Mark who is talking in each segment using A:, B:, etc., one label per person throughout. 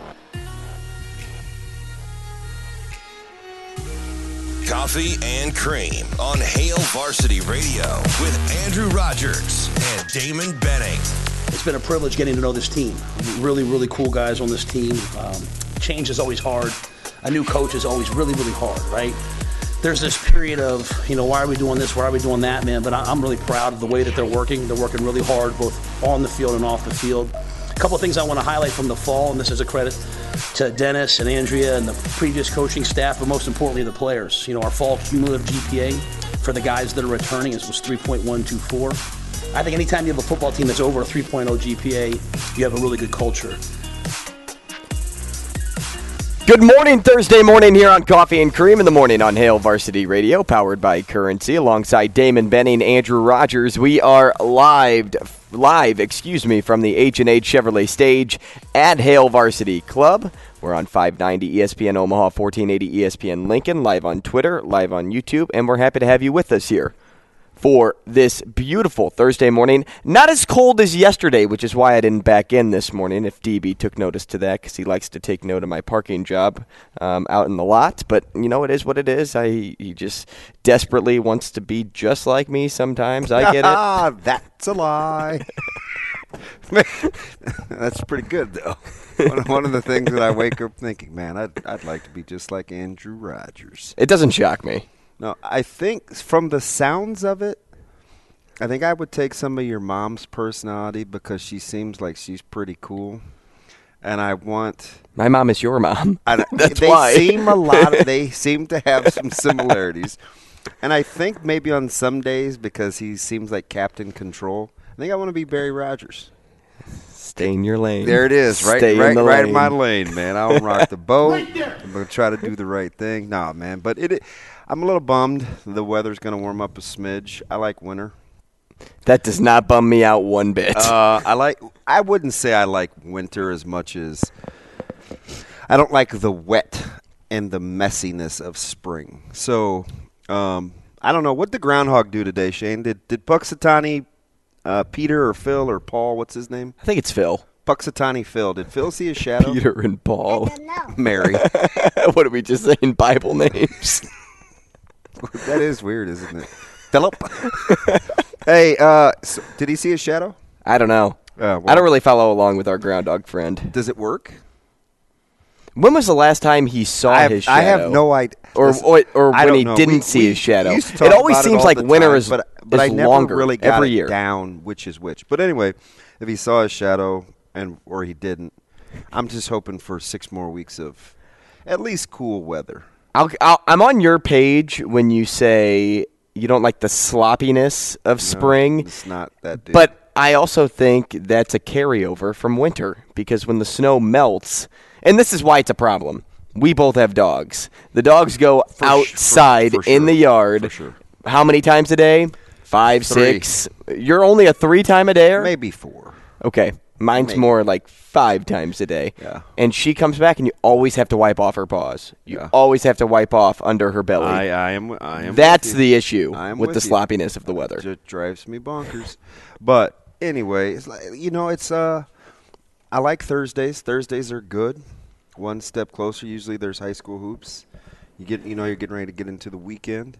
A: Coffee and Cream on Hail Varsity Radio with Andrew Rogers and Damon Benning.
B: It's been a privilege getting to know this team. Really, really cool guys on this team. Change is always hard. A new coach is always really, really hard, right? There's this period of, why are we doing this? Why are we doing that, man? But I'm really proud of the way that they're working. They're working really hard, both on the field and off the field. A couple of things I want to highlight from the fall, and this is a credit to Dennis and Andrea and the previous coaching staff, but most importantly, the players. Our fall cumulative GPA for the guys that are returning was 3.124. I think anytime you have a football team that's over a 3.0 GPA, you have a really good culture.
C: Good morning, Thursday morning here on Coffee and Cream in the morning on Hail Varsity Radio, powered by Currency, alongside Damon Benning, Andrew Rogers. We are live, from the H&H Chevrolet stage at Hail Varsity Club. We're on 590 ESPN Omaha, 1480 ESPN Lincoln, live on Twitter, live on YouTube, and we're happy to have you with us here for this beautiful Thursday morning. Not as cold as yesterday, which is why I didn't back in this morning, if DB took notice to that, because he likes to take note of my parking job out in the lot. But, it is what it is. He just desperately wants to be just like me sometimes. I get it.
D: That's a lie. That's pretty good, though. One of the things that I wake up thinking, man, I'd like to be just like Andrew Rogers.
C: It doesn't shock me.
D: No, I think from the sounds of it, I think I would take some of your mom's personality because she seems like she's pretty cool. And I want...
C: My mom is your mom. That's
D: they
C: why.
D: They seem to have some similarities. And I think maybe on some days, because he seems like Captain Control, I think I want to be Barry Rogers.
C: Stay in your lane.
D: There it is, right in my lane, man. I'll rock the boat.
B: Right there.
D: I'm going to try to do the right thing. Nah, man, but I'm a little bummed the weather's going to warm up a smidge. I like winter.
C: That does not bum me out one bit.
D: I wouldn't say I like winter as much as I don't like the wet and the messiness of spring. So, I don't know. What'd the groundhog do today, Shane? Did Puxatani, Peter or Phil or Paul, what's his name?
C: I think it's Phil.
D: Puxatani Phil. Did Phil see a shadow?
C: Peter and Paul.
D: Mary.
C: What are we just saying? Bible names?
D: That is weird, isn't it? Philip. Hey, so did he see a shadow?
C: I don't know.
D: Well,
C: I don't really follow along with our ground dog friend.
D: Does it work?
C: When was the last time he saw his shadow?
D: I have no idea.
C: Or when he didn't see his shadow.
D: It
C: always seems like winter is
D: but I never
C: longer
D: really got
C: every
D: it
C: year.
D: down which is which. But anyway, if he saw his shadow or he didn't, I'm just hoping for 6 more weeks of at least cool weather.
C: I'm on your page when you say you don't like the sloppiness of spring.
D: It's not that deep.
C: But I also think that's a carryover from winter because when the snow melts, and this is why it's a problem. We both have dogs. The dogs go outside in the yard.
D: For sure.
C: How many times a day? 5,
D: 3.
C: 6. You're only a 3-time-a-dayer?
D: Maybe 4.
C: Okay. Mine's more like 5 times a day.
D: Yeah.
C: And she comes back, and you always have to wipe off her paws. You always have to wipe off under her belly.
D: I am.
C: That's the issue with the
D: you.
C: sloppiness of the weather.
D: It just drives me bonkers. But anyway, it's like, it's I like Thursdays. Thursdays are good. One step closer. Usually there's high school hoops. You're getting ready to get into the weekend.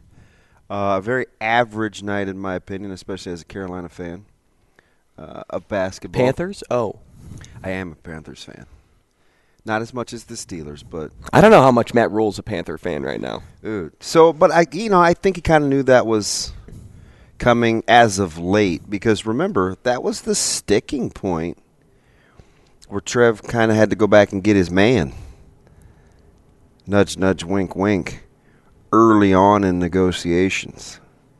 D: A very average night in my opinion, especially as a Carolina fan. Of basketball.
C: Panthers? Oh.
D: I am a Panthers fan. Not as much as the Steelers, but
C: I don't know how much Matt Rule's a Panther fan right now.
D: So, but I think he kind of knew that was coming as of late because remember, that was the sticking point where Trev kind of had to go back and get his man. Nudge, nudge, wink, wink. Early on in negotiations.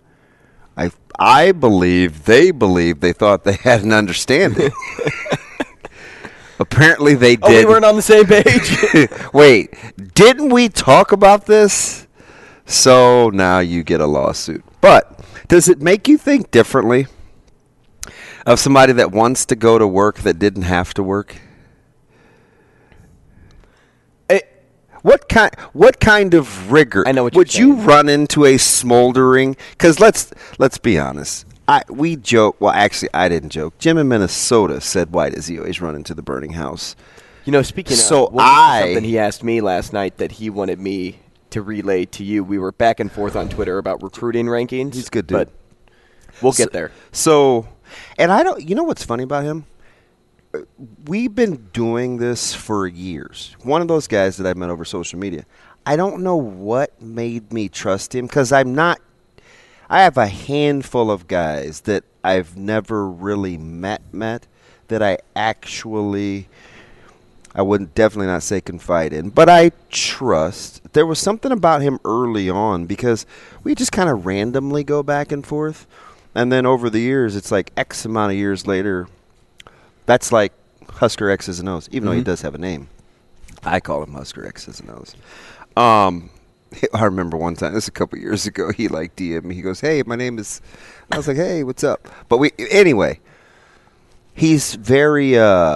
D: I believe they thought they had an understanding. Apparently they did.
C: Oh, we weren't on the same page?
D: Wait, didn't we talk about this? So now you get a lawsuit. But does it make you think differently of somebody that wants to go to work that didn't have to work? What kind of rigor would you run into a smoldering? Because let's be honest. We joke. Well, actually, I didn't joke. Jim in Minnesota said, "Why does he always run into the burning house?"
C: Speaking
D: So
C: of, something he asked me last night that he wanted me to relay to you. We were back and forth on Twitter about recruiting rankings.
D: He's a good dude.
C: But we'll get there.
D: So, and I don't. You know what's funny about him? We've been doing this for years. One of those guys that I met over social media. I don't know what made me trust him because I'm not. I have a handful of guys that I've never really met that I actually. I wouldn't definitely not say confide in, but I trust. There was something about him early on because we just kind of randomly go back and forth. And then over the years, it's like X amount of years later, that's like Husker X's and O's, even though he does have a name. I call him Husker X's and O's. I remember one time, this was a couple years ago, he like DM'd me. He goes, "Hey, my name is," I was like, "Hey, what's up?" But anyway, he's very,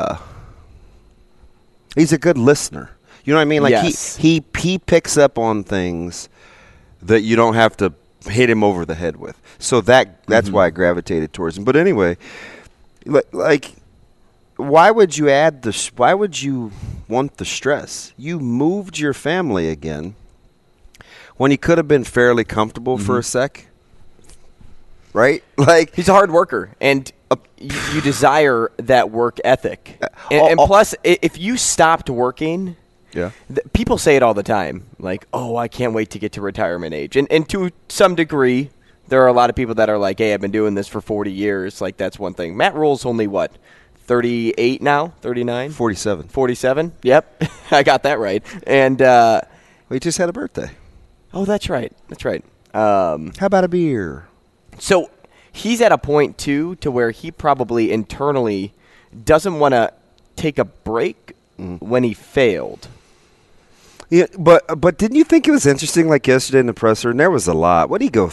D: he's a good listener. You know what I mean? Like
C: yes.
D: he picks up on things that you don't have to hit him over the head with. So that's why I gravitated towards him. But anyway, like why would you why would you want the stress? You moved your family again when you could have been fairly comfortable for a sec. Right? Like
C: he's a hard worker, and you desire that work ethic. And plus, if you stopped working, people say it all the time, like, "Oh, I can't wait to get to retirement age." And to some degree, there are a lot of people that are like, "Hey, I've been doing this for 40 years." Like that's one thing. Matt Rule's only 38 now, 39,
D: 47.
C: 47. Yep, I got that right. And
D: we just had a birthday.
C: Oh, that's right. That's right.
D: How about a beer?
C: So he's at a point, too, to where he probably internally doesn't want to take a break when he failed.
D: Yeah, but didn't you think it was interesting, like yesterday in the presser, and there was a lot. What did he go,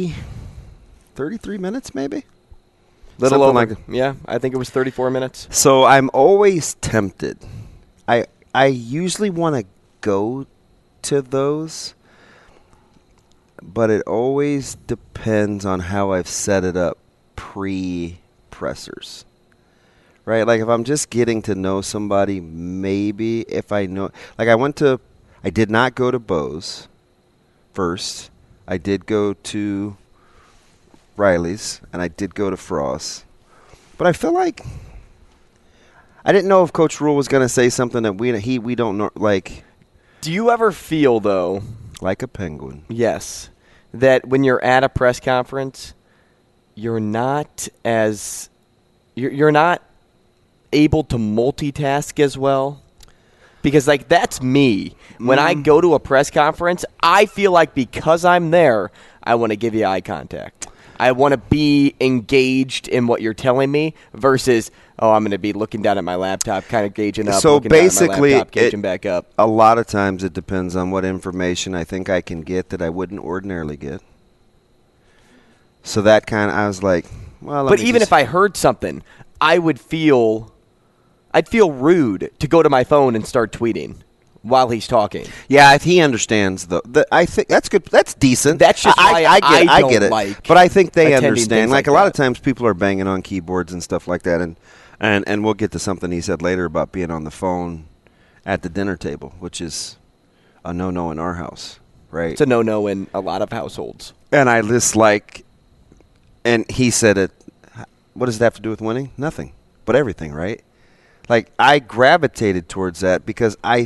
D: 33 minutes maybe?
C: Little
D: Something
C: over. Yeah, I think it was 34 minutes.
D: So I'm always tempted. I usually want to go to those, but it always depends on how I've set it up pre-pressers. Right? Like if I'm just getting to know somebody, maybe if I know. Like I did not go to Bo's first. I did go to Riley's, and I did go to Frost. But I feel like I didn't know if Coach Rule was going to say something that we don't know. Like,
C: do you ever feel, though,
D: like a penguin?
C: Yes. That when you're at a press conference, you're not able to multitask as well? Because, like, that's me. When I go to a press conference, I feel like because I'm there, I want to give you eye contact. I want to be engaged in what you're telling me versus, I'm going to be looking down at my laptop, kind of gauging up,
D: so
C: looking
D: basically,
C: down at my laptop, gauging back up.
D: A lot of times it depends on what information I think I can get that I wouldn't ordinarily get. So that kind of, I was like, well,
C: but even if I heard something, I'd feel rude to go to my phone and start tweeting while he's talking.
D: Yeah, if he understands I think that's good. That's decent.
C: That's just why I get it. Like,
D: but I think they understand.
C: Like
D: a lot of times people are banging on keyboards and stuff like that, and we'll get to something he said later about being on the phone at the dinner table, which is a no-no in our house, right?
C: It's a no-no in a lot of households.
D: And I just and he said it. What does it have to do with winning? Nothing, but everything, right? Like, I gravitated towards that because I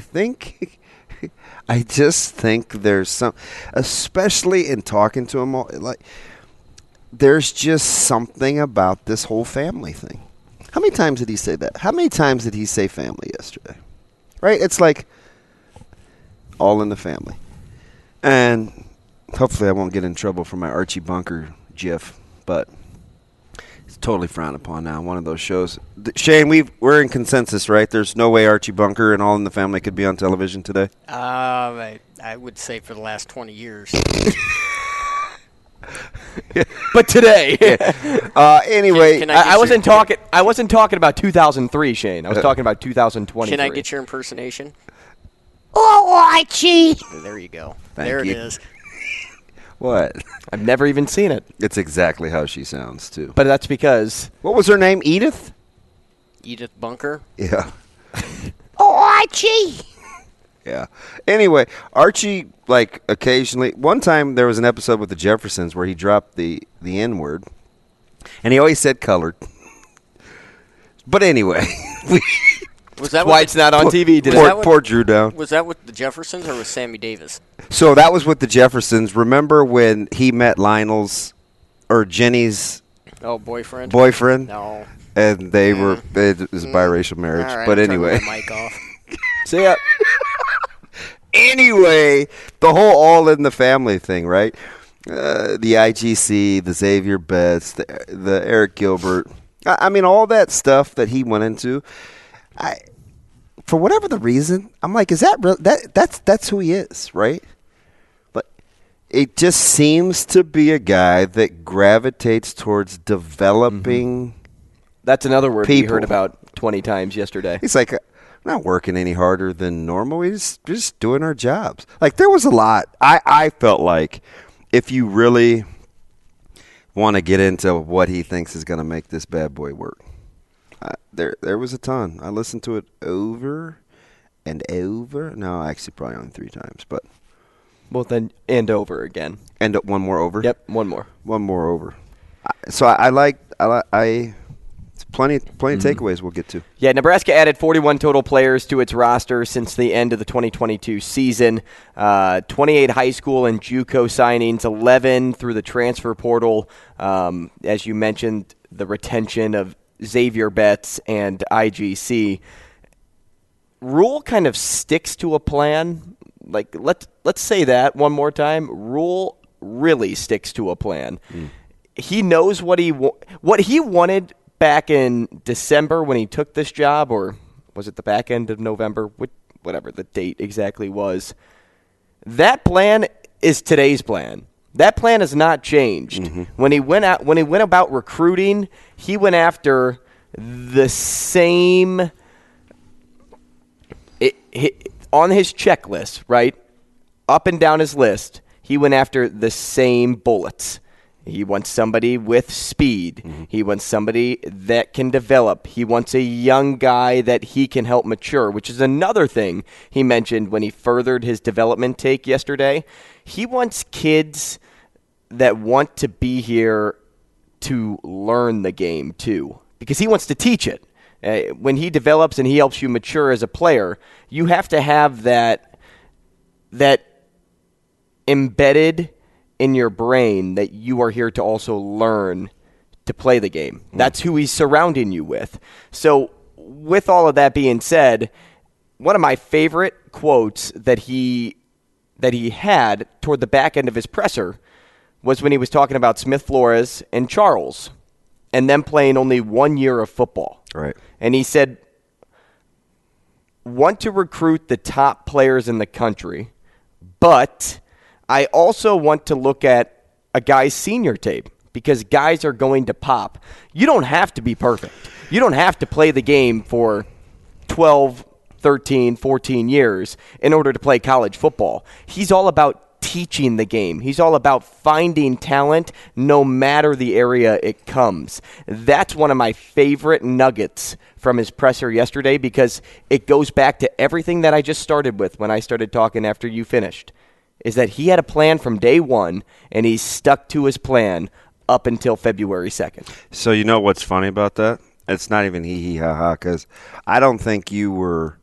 D: just think there's some, especially in talking to him, like, there's just something about this whole family thing. How many times did he say that? How many times did he say family yesterday? Right? It's like all in the family. And hopefully I won't get in trouble for my Archie Bunker gif, but it's totally frowned upon now. One of those shows. Shane, we're in consensus, right? There's no way Archie Bunker and All in the Family could be on television today.
E: I would say for the last 20 years.
C: But today,
D: anyway,
C: I wasn't talking about 2003, Shane. I was talking about 2023.
E: Can I get your impersonation?
F: Oh, Archie!
E: There you go.
D: Thank
E: there
D: you.
E: it is.
D: What?
C: I've never even seen it.
D: It's exactly how she sounds, too.
C: But that's because...
D: What was her name? Edith?
E: Edith Bunker?
D: Yeah.
F: Oh, Archie.
D: Yeah. Anyway, Archie, like, occasionally, one time there was an episode with the Jeffersons where he dropped the N-word, and he always said colored. But anyway,
E: Was that
C: Why it's not on TV today?
D: poor Drew Down.
E: Was that with the Jeffersons or with Sammy Davis?
D: So that was with the Jeffersons. Remember when he met Lionel's or Jenny's
E: Oh, boyfriend.
D: and
E: No.
D: they were it was a biracial marriage.
E: All right,
D: but
E: I'm turning
D: anyway,
E: my mic off.
C: See ya.
D: anyway, the whole all in the family thing, right? The IGC, the Xavier Betts, the Eric Gilbert. I mean, all that stuff that he went into. For whatever the reason, I'm like, is that real? That's who he is, right? But it just seems to be a guy that gravitates towards developing.
C: That's another word
D: People.
C: we heard about 20 times yesterday.
D: He's like, I'm not working any harder than normal. We're just doing our jobs. Like, there was a lot. I felt like if you really want to get into what he thinks is going to make this bad boy work, there was a ton. I listened to it over and over. No, actually, probably only 3 times. But
C: Well, then, and over again.
D: and one more over.
C: Yep, one more.
D: One more over. So I like. It's plenty of takeaways we'll get to.
C: Yeah, Nebraska added 41 total players to its roster since the end of the 2022 season. 28 high school and JUCO signings, 11 through the transfer portal. As you mentioned, the retention of Xavier Betts and IGC. Rule kind of sticks to a plan. Like, let's say that one more time. Rule really sticks to a plan. He knows what he wanted back in December when he took this job, or was it the back end of November? Whatever the date exactly was. That plan is today's plan. That plan has not changed. When he went about recruiting, he went after the same on his checklist, right? Up and down his list, he went after the same bullets. He wants somebody with speed. He wants somebody that can develop. He wants a young guy that he can help mature, which is another thing he mentioned when he furthered his development take yesterday. He wants kids that want to be here to learn the game too, because he wants to teach it. When he develops and he helps you mature as a player, you have to have that embedded in your brain that you are here to also learn to play the game. That's who he's surrounding you with. So with all of that being said, one of my favorite quotes that he had toward the back end of his presser was when he was talking about Smith Flores and Charles and them playing only 1 year of football.
D: Right.
C: And he said, want to recruit the top players in the country, but I also want to look at a guy's senior tape because guys are going to pop. You don't have to be perfect. You don't have to play the game for 12, 13, 14 years in order to play college football. He's all about teaching the game. He's all about finding talent no matter the area it comes. That's one of my favorite nuggets from his presser yesterday because it goes back to everything that I just started with when I started talking after you finished, is that he had a plan from day one and he stuck to his plan up until February 2nd.
D: So you know what's funny about that? It's not even hee ha ha because I don't think you weren't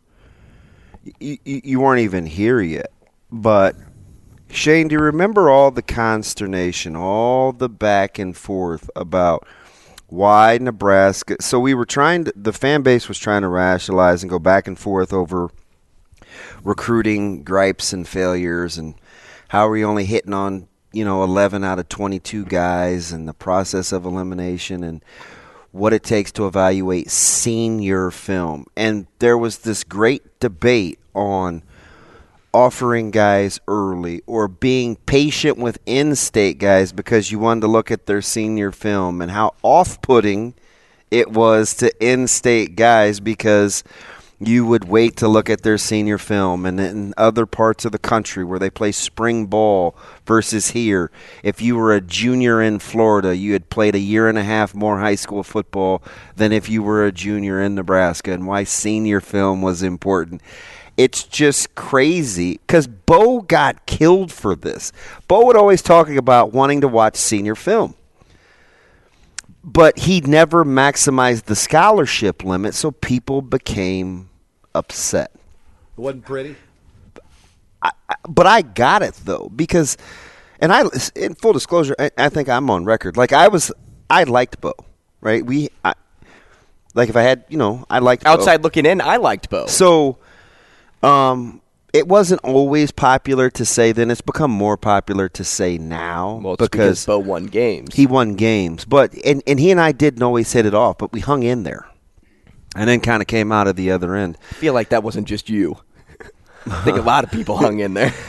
D: even here yet. But Shane, do you remember all the consternation, all the back and forth about why Nebraska? So the fan base was trying to rationalize and go back and forth over recruiting gripes and failures and how are we only hitting on 11 out of 22 guys and the process of elimination and what it takes to evaluate senior film. And there was this great debate on offering guys early or being patient with in-state guys because you wanted to look at their senior film and how off-putting it was to in-state guys because you would wait to look at their senior film. And in other parts of the country where they play spring ball versus here, if you were a junior in Florida, you had played a year and a half more high school football than if you were a junior in Nebraska, and why senior film was important. It's just crazy because Bo got killed for this. Bo would always talking about wanting to watch senior film. But he never maximized the scholarship limit, so people became upset.
B: It wasn't pretty.
D: But I got it, though, because, and in full disclosure, I think I'm on record. Like, I liked Bo, right? Like, if I had, I liked Bo.
C: Outside looking in, I liked Bo.
D: So, it wasn't always popular to say then. It's become more popular to say now.
C: Well, it's because Bo won games.
D: He won games. But and he and I didn't always hit it off, but we hung in there. And then kind of came out of the other end.
C: I feel like that wasn't just you. I think a lot of people hung in there.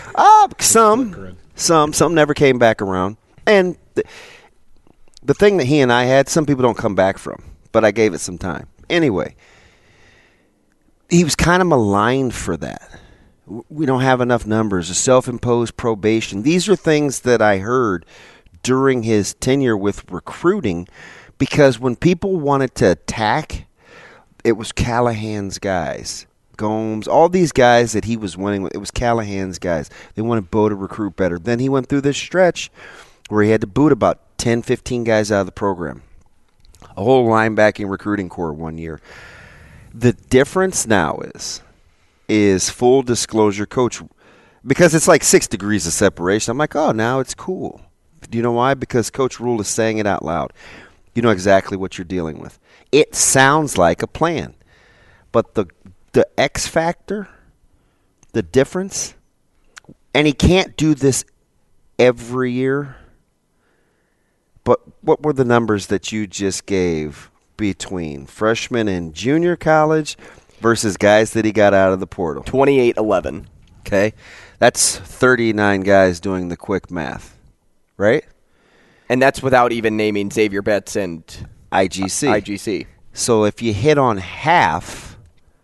D: Some never came back around. And the thing that he and I had, some people don't come back from. But I gave it some time. Anyway, he was kind of maligned for that. We don't have enough numbers, a self-imposed probation. These are things that I heard during his tenure with recruiting, because when people wanted to attack, it was Callahan's guys, Gomes, all these guys that he was winning with. It was Callahan's guys. They wanted Bo to recruit better. Then he went through this stretch where he had to boot about 10, 15 guys out of the program, a whole linebacking recruiting corps one year. The difference now is full disclosure, Coach, because it's like 6 degrees of separation. I'm like, oh, now it's cool. Do you know why? Because Coach Rule is saying it out loud. You know exactly what you're dealing with. It sounds like a plan. But the X factor, the difference, and he can't do this every year. But what were the numbers that you just gave between freshman and junior college versus guys that he got out of the portal?
C: 28-11.
D: Okay. That's 39 guys doing the quick math, right?
C: And that's without even naming Xavier Betts and IGC.
D: So if you hit on half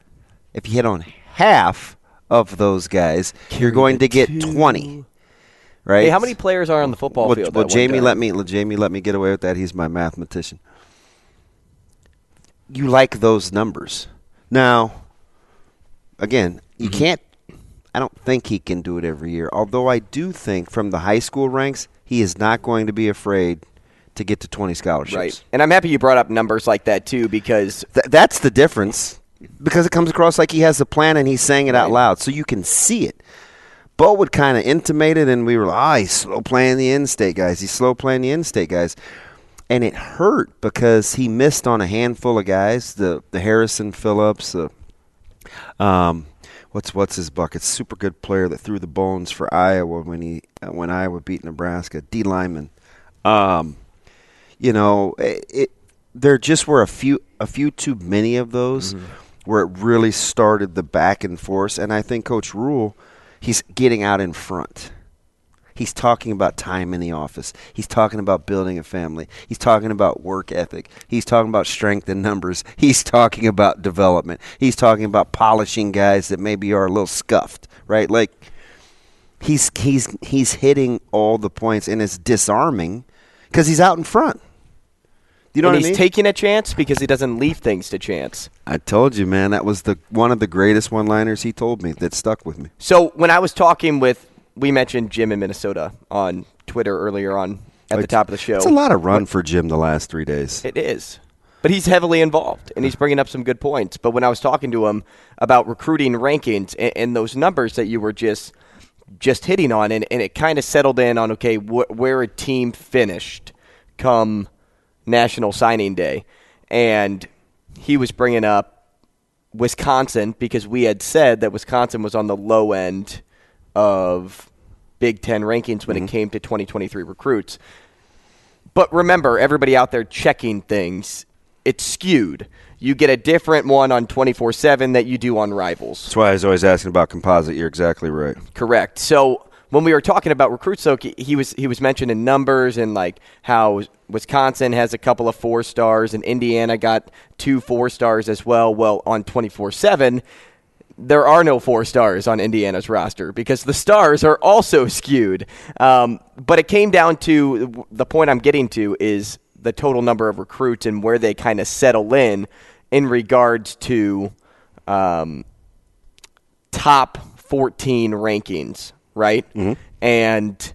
D: of those guys, you're going to get 20. Right?
C: Hey, how many players are on the football field?
D: Well, Jamie let me get away with that. He's my mathematician. You like those numbers. Now, again, you can't – I don't think he can do it every year, although I do think from the high school ranks, he is not going to be afraid to get to 20 scholarships.
C: Right. And I'm happy you brought up numbers like that too, because
D: that's the difference, because it comes across like he has a plan and he's saying it out loud, so you can see it. Bo would kind of intimate it, and we were like, he's slow playing the in-state guys. And it hurt because he missed on a handful of guys, the Harrison Phillips, what's his bucket? Super good player that threw the bones for Iowa when Iowa beat Nebraska, D. Lyman. There just were a few too many of those where it really started the back and forth. And I think Coach Rule, he's getting out in front. He's talking about time in the office. He's talking about building a family. He's talking about work ethic. He's talking about strength in numbers. He's talking about development. He's talking about polishing guys that maybe are a little scuffed, right? Like he's hitting all the points, and it's disarming because he's out in front. You know what I mean?
C: He's taking a chance because he doesn't leave things to chance.
D: I told you, man, that was one of the greatest one-liners he told me that stuck with me.
C: So when I was talking we mentioned Jim in Minnesota on Twitter earlier on at the top of the show.
D: It's a lot of run for Jim the last 3 days.
C: It is. But he's heavily involved, and he's bringing up some good points. But when I was talking to him about recruiting rankings and those numbers that you were just hitting on, and it kind of settled in on, okay, where a team finished come National Signing Day. And he was bringing up Wisconsin because we had said that Wisconsin was on the low end of Big Ten rankings when it came to 2023 recruits. But remember, everybody out there checking things, it's skewed. You get a different one on 24/7 that you do on Rivals.
D: That's why I was always asking about composite. You're exactly right.
C: Correct. So when we were talking about recruits, though, he was mentioning numbers and like how Wisconsin has a couple of 4 stars and Indiana got 2 4 stars as well. Well, on 24/7, there are no 4 stars on Indiana's roster because the stars are also skewed. But it came down to the point I'm getting to is the total number of recruits and where they kind of settle in regards to top 14 rankings, right? Mm-hmm. And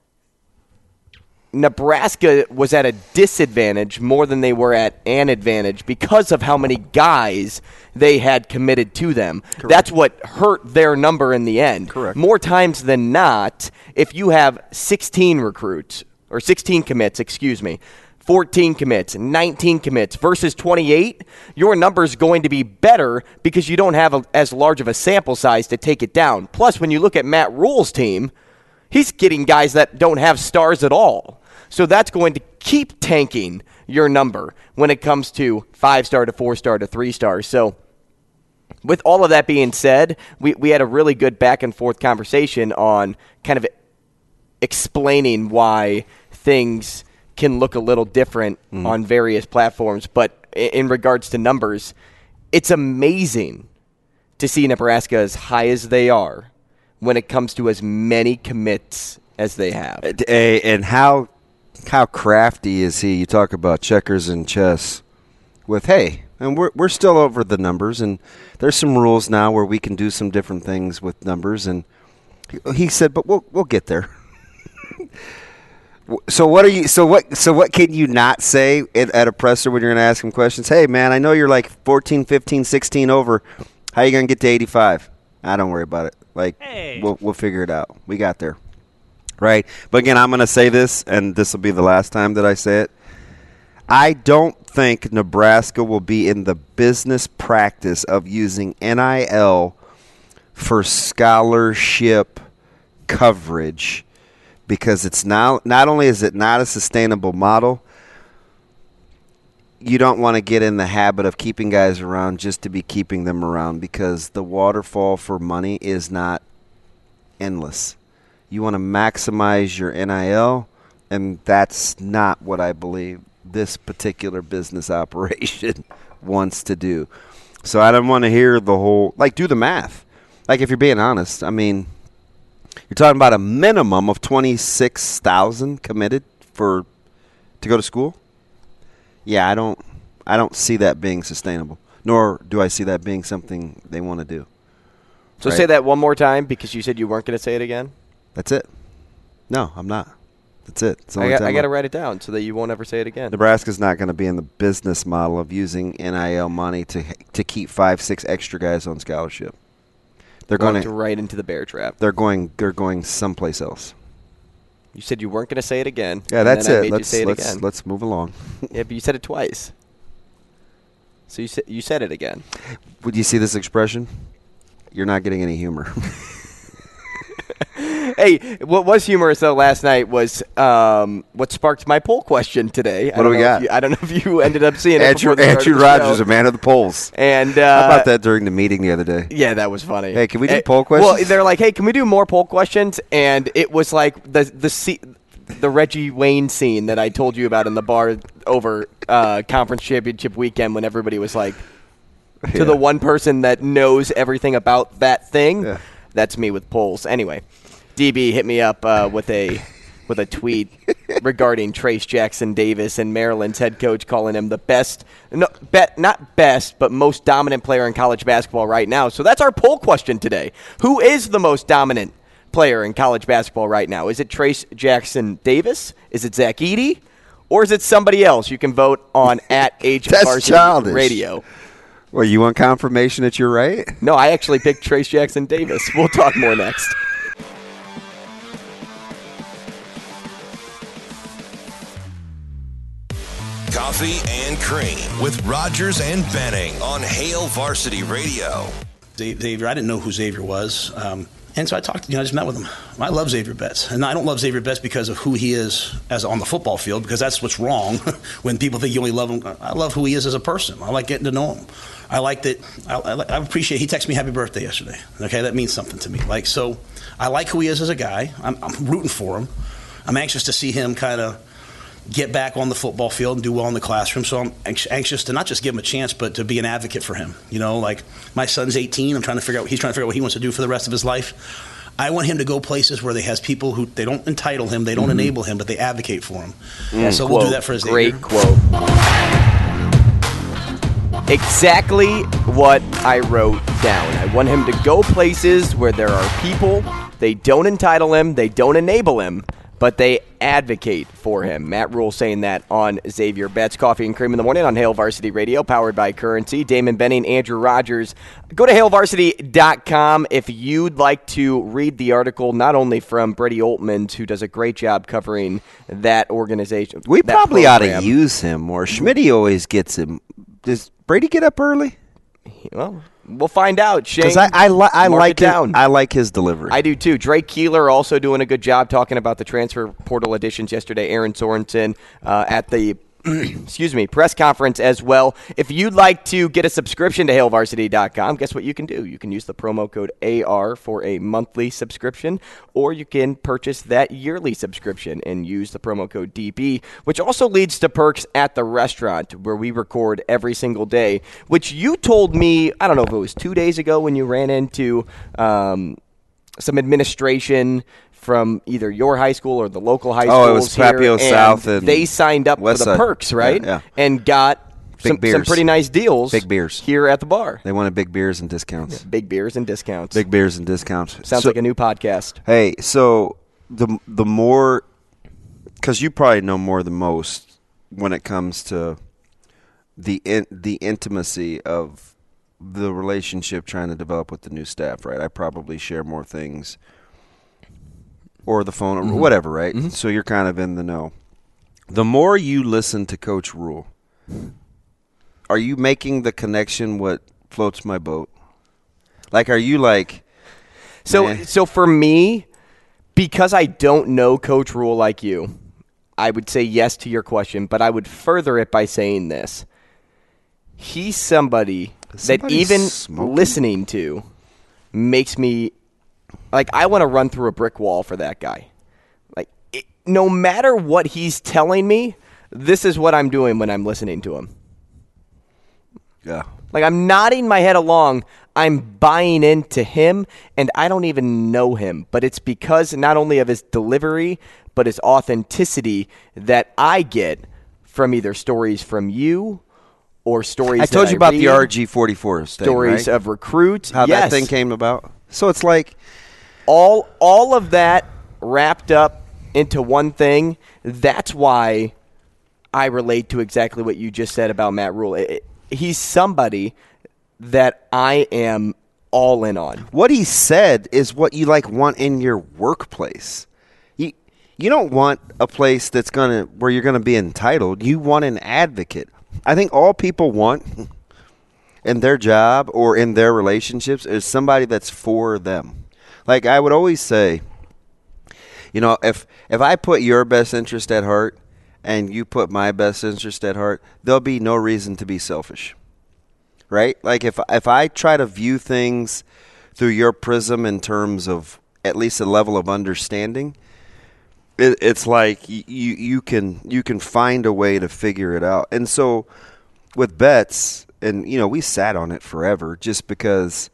C: Nebraska was at a disadvantage more than they were at an advantage because of how many guys they had committed to them. Correct. That's what hurt their number in the end.
D: Correct.
C: More times than not, if you have 16 recruits, or 16 commits, 14 commits, 19 commits versus 28, your number is going to be better because you don't have as large of a sample size to take it down. Plus, when you look at Matt Rule's team, he's getting guys that don't have stars at all. So that's going to keep tanking your number when it comes to 5-star to 4-star to 3-star. So with all of that being said, we had a really good back and forth conversation on kind of explaining why things can look a little different on various platforms. But in regards to numbers, it's amazing to see Nebraska as high as they are when it comes to as many commits as they have.
D: And how crafty is he? You talk about checkers and chess with, hey, and we're still over the numbers, and there's some rules now where we can do some different things with numbers. And he said, but we'll get there. So what can you not say at a presser when you're going to ask him questions? Hey, man, I know you're like 14, 15, 16 over. How are you going to get to 85? I don't worry about it. Like, hey. We'll figure it out. We got there. Right? But again, I'm going to say this, and this will be the last time that I say it. I don't think Nebraska will be in the business practice of using NIL for scholarship coverage, because it's not only is it not a sustainable model, you don't want to get in the habit of keeping guys around just to be keeping them around, because the waterfall for money is not endless. You want to maximize your NIL, and that's not what I believe this particular business operation wants to do. So I don't want to hear the whole, like, do the math. Like, if you're being honest, I mean, you're talking about a minimum of 26,000 committed to go to school. Yeah, I don't see that being sustainable, nor do I see that being something they want to do.
C: So Say that one more time, because you said you weren't going to say it again.
D: That's it. No, I'm not. That's it.
C: I got to write it down so that you won't ever say it again.
D: Nebraska's not going to be in the business model of using NIL money to keep 5-6 extra guys on scholarship. They're going
C: to right into the bear trap.
D: They're going someplace else.
C: You said you weren't going to say it again.
D: Yeah, that's it.
C: Let's
D: move along.
C: Yeah, but you said it twice. So you said it again.
D: Would you see this expression? You're not getting any humor.
C: Hey, what was humorous, though, last night was what sparked my poll question today.
D: What do we got?
C: I don't know if you ended up seeing it.
D: Andrew Rogers, a man of the polls.
C: And
D: how about that during the meeting the other day?
C: Yeah, that was funny.
D: Hey, can we do poll questions?
C: Well, they're like, hey, can we do more poll questions? And it was like the Reggie Wayne scene that I told you about in the bar over conference championship weekend, when everybody was like, to the one person that knows everything about that thing. Yeah. That's me with polls. Anyway, DB hit me up with a tweet regarding Trace Jackson Davis and Maryland's head coach, calling him the not best, but most dominant player in college basketball right now. So that's our poll question today. Who is the most dominant player in college basketball right now? Is it Trace Jackson Davis? Is it Zach Edey? Or is it somebody else? You can vote on @HVarsity Radio.
D: Well, you want confirmation that you're right?
C: No, I actually picked Trace Jackson Davis. We'll talk more next.
A: Coffee and Cream with Rogers and Benning on Hail Varsity Radio.
B: Xavier, I didn't know who Xavier was. And so I just met with him. I love Xavier Betts. And I don't love Xavier Betts because of who he is as on the football field, because that's what's wrong when people think you only love him. I love who he is as a person. I like getting to know him. I like that. I appreciate he texted me happy birthday yesterday. Okay, that means something to me. So I like who he is as a guy. I'm rooting for him. I'm anxious to see him kind of get back on the football field and do well in the classroom. So I'm anxious to not just give him a chance, but to be an advocate for him. My son's 18. He's trying to figure out what he wants to do for the rest of his life. I want him to go places where they has people who they don't entitle him, they don't enable him, but they advocate for him. So we'll do that for his
C: Great quote. Exactly what I wrote down. I want him to go places where there are people, they don't entitle him, they don't enable him, but they advocate for him. Matt Rule saying that on Xavier Betts. Coffee and Cream in the Morning on Hail Varsity Radio, powered by Currency. Damon Benning, Andrew Rogers. Go to hailvarsity.com if you'd like to read the article, not only from Brady Oltmans, who does a great job covering that organization.
D: We probably ought to use him more. Schmitty always gets him. Does Brady get up early?
C: Well, we'll find out. Shane,
D: because I like his delivery.
C: I do too. Drake Keeler also doing a good job talking about the transfer portal additions yesterday. Aaron Sorensen at the press conference as well. If you'd like to get a subscription to hailvarsity.com, guess what you can do? You can use the promo code AR for a monthly subscription, or you can purchase that yearly subscription and use the promo code DB, which also leads to perks at the restaurant where we record every single day, which you told me, I don't know if it was 2 days ago when you ran into some administration from either your high school or the local high schools.
D: Oh, it was Papio South. And
C: they signed up
D: West
C: for the
D: Side.
C: perks, right?
D: Yeah.
C: And got some pretty nice deals.
D: Big beers.
C: Here at the bar.
D: They wanted big beers and discounts.
C: Yeah, big beers and discounts.
D: Big beers and discounts.
C: Sounds like a new podcast.
D: Hey, so the more, because you probably know more than most when it comes to the intimacy of the relationship trying to develop with the new staff, right? I probably share more things, or the phone, or whatever, right? Mm-hmm. So you're kind of in the know. The more you listen to Coach Rule, are you making the connection what floats my boat? Like, are you like...
C: So for me, because I don't know Coach Rule like you, I would say yes to your question, but I would further it by saying this. He's somebody that even listening to makes me... Like, I want to run through a brick wall for that guy. Like, no matter what he's telling me, this is what I'm doing when I'm listening to him.
D: Yeah.
C: Like, I'm nodding my head along. I'm buying into him, and I don't even know him. But it's because not only of his delivery, but his authenticity that I get from either stories from you or stories
D: I told
C: that
D: you about
C: read,
D: the RG44 thing,
C: stories
D: right?
C: of recruits.
D: How
C: yes.
D: that thing came about. So it's like...
C: All of that wrapped up into one thing. That's why I relate to exactly what you just said about Matt Rule. He's somebody that I am all in on.
D: What he said is what you want in your workplace. You don't want a place that's where you're gonna be entitled. You want an advocate. I think all people want in their job or in their relationships is somebody that's for them. Like I would always say, if I put your best interest at heart and you put my best interest at heart, there'll be no reason to be selfish, right? Like if I try to view things through your prism in terms of at least a level of understanding, it's like you can find a way to figure it out. And so with Betts, and we sat on it forever just because.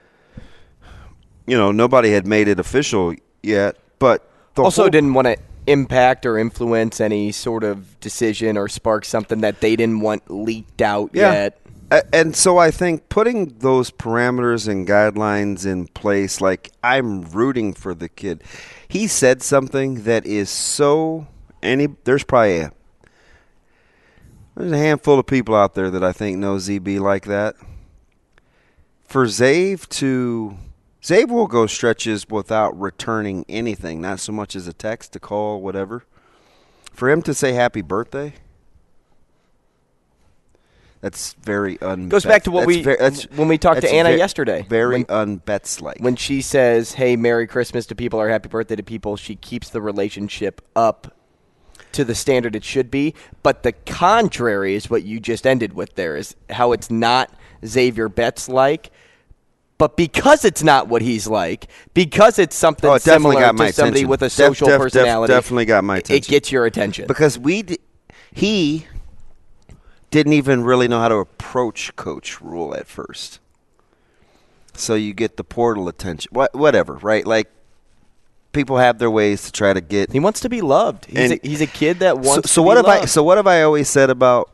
D: Nobody had made it official yet, but
C: also didn't want to impact or influence any sort of decision or spark something that they didn't want leaked out yet.
D: And so I think putting those parameters and guidelines in place, like I'm rooting for the kid. He said something that is there's probably there's a handful of people out there that I think know ZB like that. For Zave will go stretches without returning anything, not so much as a text, a call, whatever. For him to say happy birthday, That's very
C: goes back to what when we talked to Anna yesterday.
D: Very un-Betts-like.
C: When she says, "Hey, Merry Christmas" to people or Happy Birthday to people, she keeps the relationship up to the standard it should be. But the contrary is what you just ended with there, is how it's not Xavier Betts-like. But because it's not what he's like, because it's something similar to somebody with a social personality,
D: definitely got my attention.
C: It gets your attention.
D: Because he didn't even really know how to approach Coach Rule at first. So you get the portal attention. Whatever, right? Like, people have their ways to try to get.
C: He wants to be loved. He's a kid that wants
D: to
C: be loved.
D: So what have I always said about?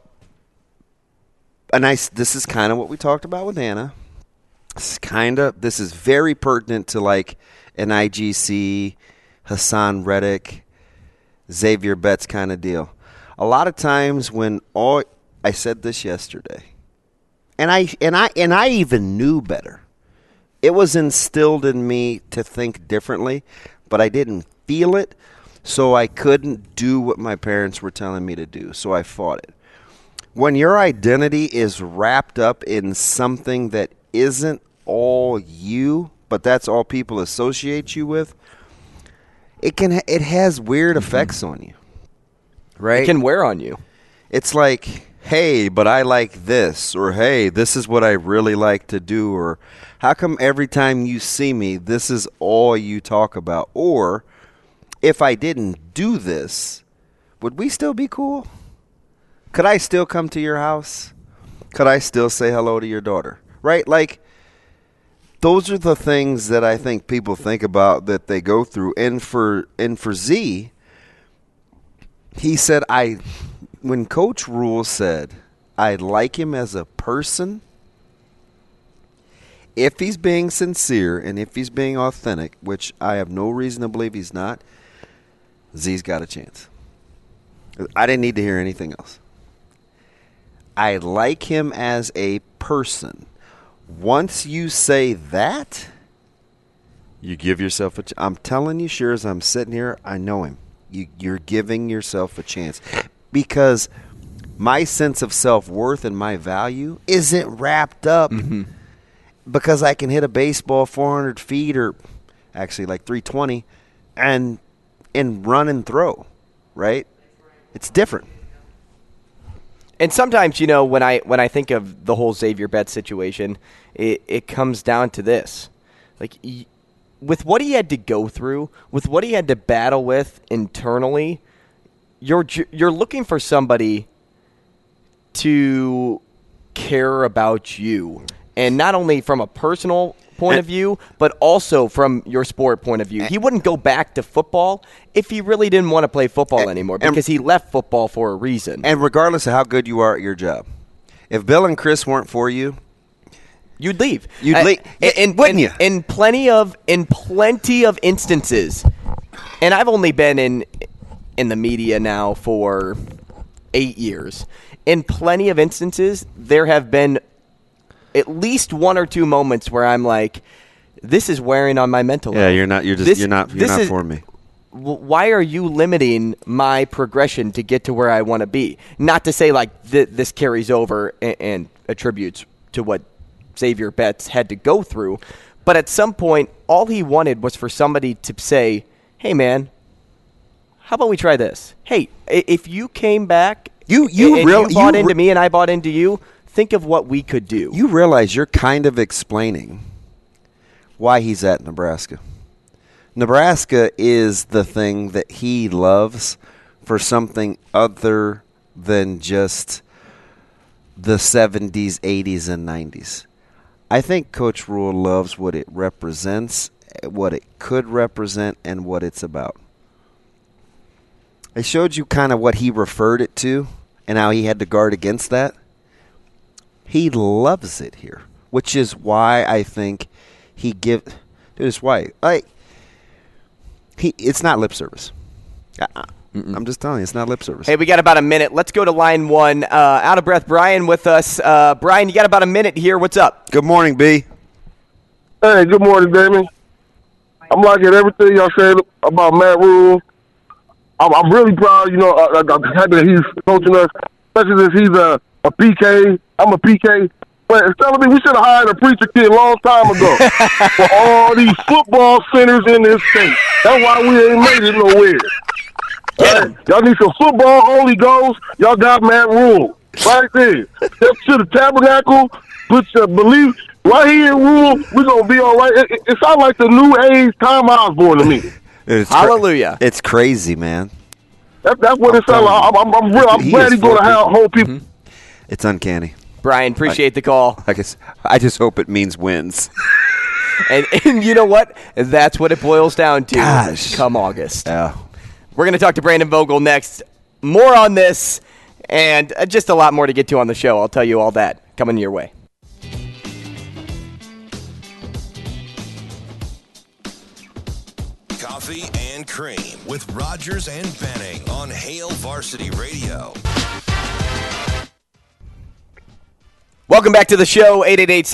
D: This is kind of what we talked about with Anna. This is very pertinent to like an IGC, Hassan Reddick, Xavier Betts kind of deal. A lot of times I said this yesterday, and I even knew better. It was instilled in me to think differently, but I didn't feel it, so I couldn't do what my parents were telling me to do, so I fought it. When your identity is wrapped up in something that isn't all you, but that's all people associate you with, it has weird effects on you. Right?
C: It can wear on you.
D: It's like, hey, but I like this, or hey, this is what I really like to do, or how come every time you see me, this is all you talk about? Or if I didn't do this, would we still be cool? Could I still come to your house? Could I still say hello to your daughter? Right? Like, those are the things that I think people think about that they go through. And for Z, he said, when Coach Rule said, I like him as a person, if he's being sincere and if he's being authentic, which I have no reason to believe he's not, Z's got a chance. I didn't need to hear anything else. I like him as a person. Once you say that, you give yourself a chance. I'm telling you, sure as I'm sitting here, I know him. You're giving yourself a chance. Because my sense of self-worth and my value isn't wrapped up because I can hit a baseball 400 feet or actually like 320 and run and throw, right? It's different.
C: And sometimes, when I think of the whole Xavier Betts situation, it comes down to this. Like, with what he had to go through, with what he had to battle with internally, you're looking for somebody to care about you. And not only from a personal point of view, but also from your sport point of view. He wouldn't go back to football if he really didn't want to play football anymore because he left football for a reason.
D: And regardless of how good you are at your job, if Bill and Chris weren't for you,
C: you'd leave.
D: Wouldn't you?
C: In plenty of instances, and I've only been in the media now for 8 years. In plenty of instances, there have been at least one or two moments where I'm like, this is wearing on my mental.
D: Yeah, you're not for me.
C: Why are you limiting my progression to get to where I want to be? Not to say like this carries over and attributes to what Xavier Betts had to go through, but at some point, all he wanted was for somebody to say, hey, man, how about we try this? Hey, if you came back you bought into me and I bought into you, think of what we could do.
D: You realize you're kind of explaining why he's at Nebraska. Nebraska is the thing that he loves for something other than just the 70s, 80s, and 90s. I think Coach Rule loves what it represents, what it could represent, and what it's about. I showed you kind of what he referred it to and how he had to guard against that. He loves it here, which is why I think he gives. Dude, it's why. It's not lip service. I'm just telling you, it's not lip service.
C: Hey, we got about a minute. Let's go to line one. Out of breath, Brian with us. Brian, you got about a minute here. What's up?
D: Good morning, B.
G: Hey, good morning, Damon. I'm liking everything y'all said about Matt Rule. I'm really proud, I'm happy that he's coaching us, especially since he's a PK. I'm a PK. But it's telling me we should have hired a preacher kid a long time ago for all these football centers in this state. That's why we ain't made it nowhere. Right? Y'all need some football Holy Ghost. Y'all got Matt Rule right there. Step to the tabernacle. Put your belief right here in Rule. We're going to be all right. It sounds like the new age Tom Osborne to me.
C: Hallelujah.
D: It's crazy, man.
G: That's what it sounds like. I'm glad he's going to hold people.
D: Mm-hmm. It's uncanny.
C: Brian, appreciate the call.
D: I just hope it means wins.
C: and you know what? That's what it boils down to.
D: Gosh.
C: Come August.
D: Yeah.
C: We're going to talk to Brandon Vogel next. More on this and just a lot more to get to on the show. I'll tell you all that coming your way.
A: Coffee and Cream with Rogers and Benning on Hail Varsity Radio.
C: Welcome back to the show,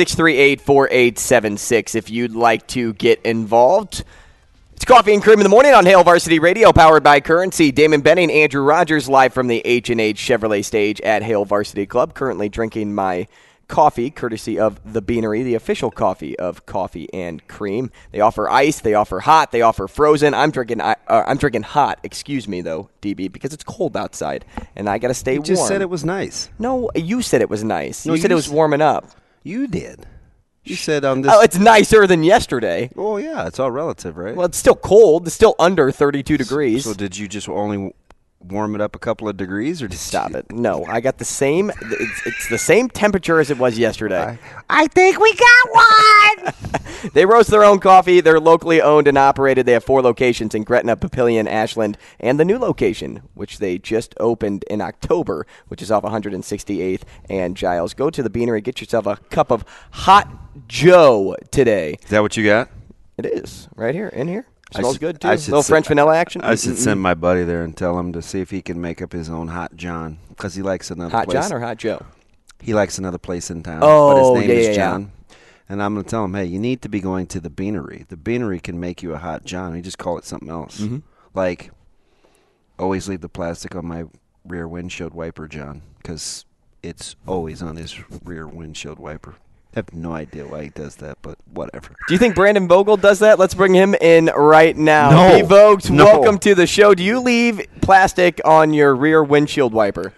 C: 888-638-4876. If you'd like to get involved, it's Coffee and Cream in the Morning on Hail Varsity Radio, powered by Currency. Damon Benning, Andrew Rogers, live from the H&H Chevrolet stage at Hail Varsity Club. Currently drinking my coffee, courtesy of The Beanery, the official coffee of Coffee and Cream. They offer ice, they offer hot, they offer frozen. I'm drinking hot, excuse me, though, DB, because it's cold outside, and I got to stay warm.
D: You just said it was nice.
C: No, you said it was nice.
D: No,
C: you said it was warming up.
D: You did. You said on this.
C: Oh, it's nicer than yesterday.
D: Oh, yeah, it's all relative, right?
C: Well, it's still cold. It's still under 32 degrees.
D: So did you just only warm it up a couple of degrees, or
C: Stop it. No, I got the same. It's the same temperature as it was yesterday.
F: I think we got one.
C: They roast their own coffee. They're locally owned and operated. They have 4 locations in Gretna, Papillion, Ashland, and the new location, which they just opened in October, which is off 168th and Giles. Go to the Beanery. Get yourself a cup of Hot Joe today.
D: Is that what you got?
C: It is. Right here. In here. Smells good, too.
D: I
C: A little French vanilla action.
D: I should send my buddy there and tell him to see if he can make up his own Hot John, because he likes another
C: Hot
D: place.
C: John or Hot Joe?
D: He likes another place in town.
C: Oh,
D: but his name
C: yeah,
D: is
C: yeah,
D: John. And I'm going to tell him, hey, you need to be going to the Beanery. The Beanery can make you a Hot John. You just call it something else.
C: Mm-hmm.
D: Like, always leave the plastic on my rear windshield wiper, John, because it's always on his rear windshield wiper. I have no idea why he does that, but whatever.
C: Do you think Brandon Vogel does that? Let's bring him in right now.
D: No.
C: Hey, Vogt,
D: No.
C: welcome to the show. Do you leave plastic on your rear windshield wiper?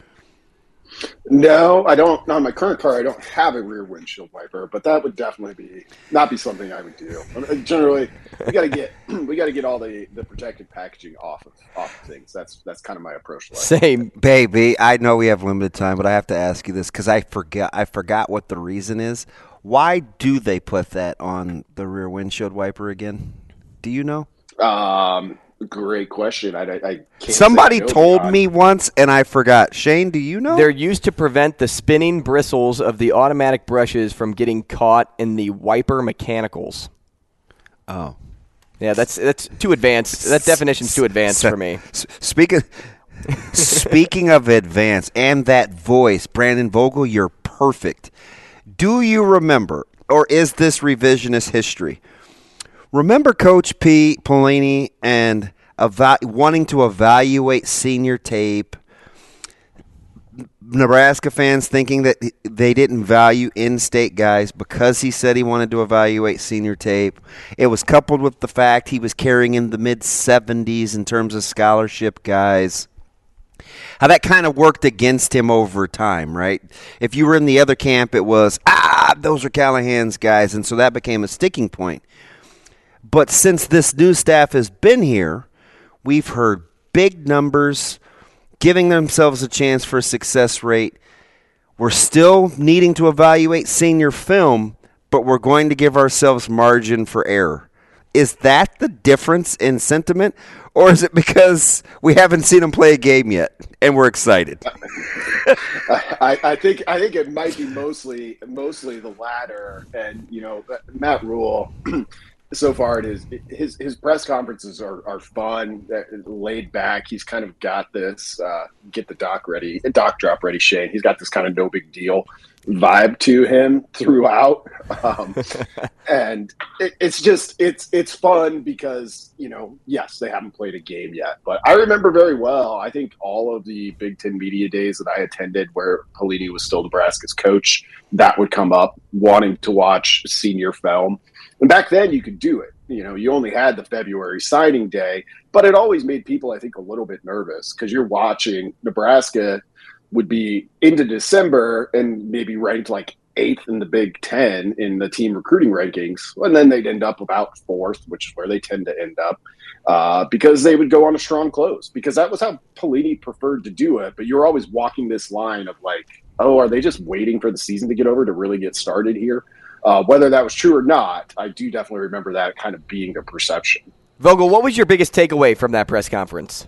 H: No, I don't. On my current car, I don't have a rear windshield wiper, but that would definitely not be something I would do. Generally, we got to get all the protective packaging off of things. That's kind of my approach to life.
C: Same.
D: Baby, I know we have limited time, but I have to ask you this because I forgot what the reason is. Why do they put that on the rear windshield wiper again? Do you know?
H: Great question. I can't.
D: Somebody
H: say I know
D: told
H: beyond.
D: me once, and I forgot. Shane, do you know?
C: They're used to prevent the spinning bristles of the automatic brushes from getting caught in the wiper mechanicals.
D: Oh.
C: Yeah, that's too advanced. That definition's too advanced for me.
D: Speaking of advanced and that voice, Brandon Vogel, you're perfect. Do you remember, or is this revisionist history? Remember Coach P. Pelini and wanting to evaluate senior tape, Nebraska fans thinking that they didn't value in-state guys because he said he wanted to evaluate senior tape. It was coupled with the fact he was carrying in the mid-70s in terms of scholarship guys. How that kind of worked against him over time, right? If you were in the other camp, it was, those are Callahan's guys, and so that became a sticking point. But since this new staff has been here, we've heard big numbers, giving themselves a chance for a success rate. We're still needing to evaluate senior film, but we're going to give ourselves margin for error. Is that the difference in sentiment, or is it because we haven't seen them play a game yet and we're excited?
H: I think it might be mostly the latter. And Matt Rule. So far, his press conferences are fun, laid back. He's kind of got this get the doc drop ready, Shane. He's got this kind of no big deal vibe to him throughout. And it's fun because, yes, they haven't played a game yet, but I remember very well, I think all of the Big Ten media days that I attended where Pelini was still Nebraska's coach, that would come up, wanting to watch senior film. And back then you could do it. You only had the February signing day, but it always made people, I think, a little bit nervous because you're watching Nebraska would be into December and maybe ranked like 8th in the Big Ten in the team recruiting rankings. And then they'd end up about 4th, which is where they tend to end up because they would go on a strong close because that was how Pelini preferred to do it. But you're always walking this line of like, oh, are they just waiting for the season to get over to really get started here? Whether that was true or not, I do definitely remember that kind of being a perception.
C: Vogel, what was your biggest takeaway from that press conference?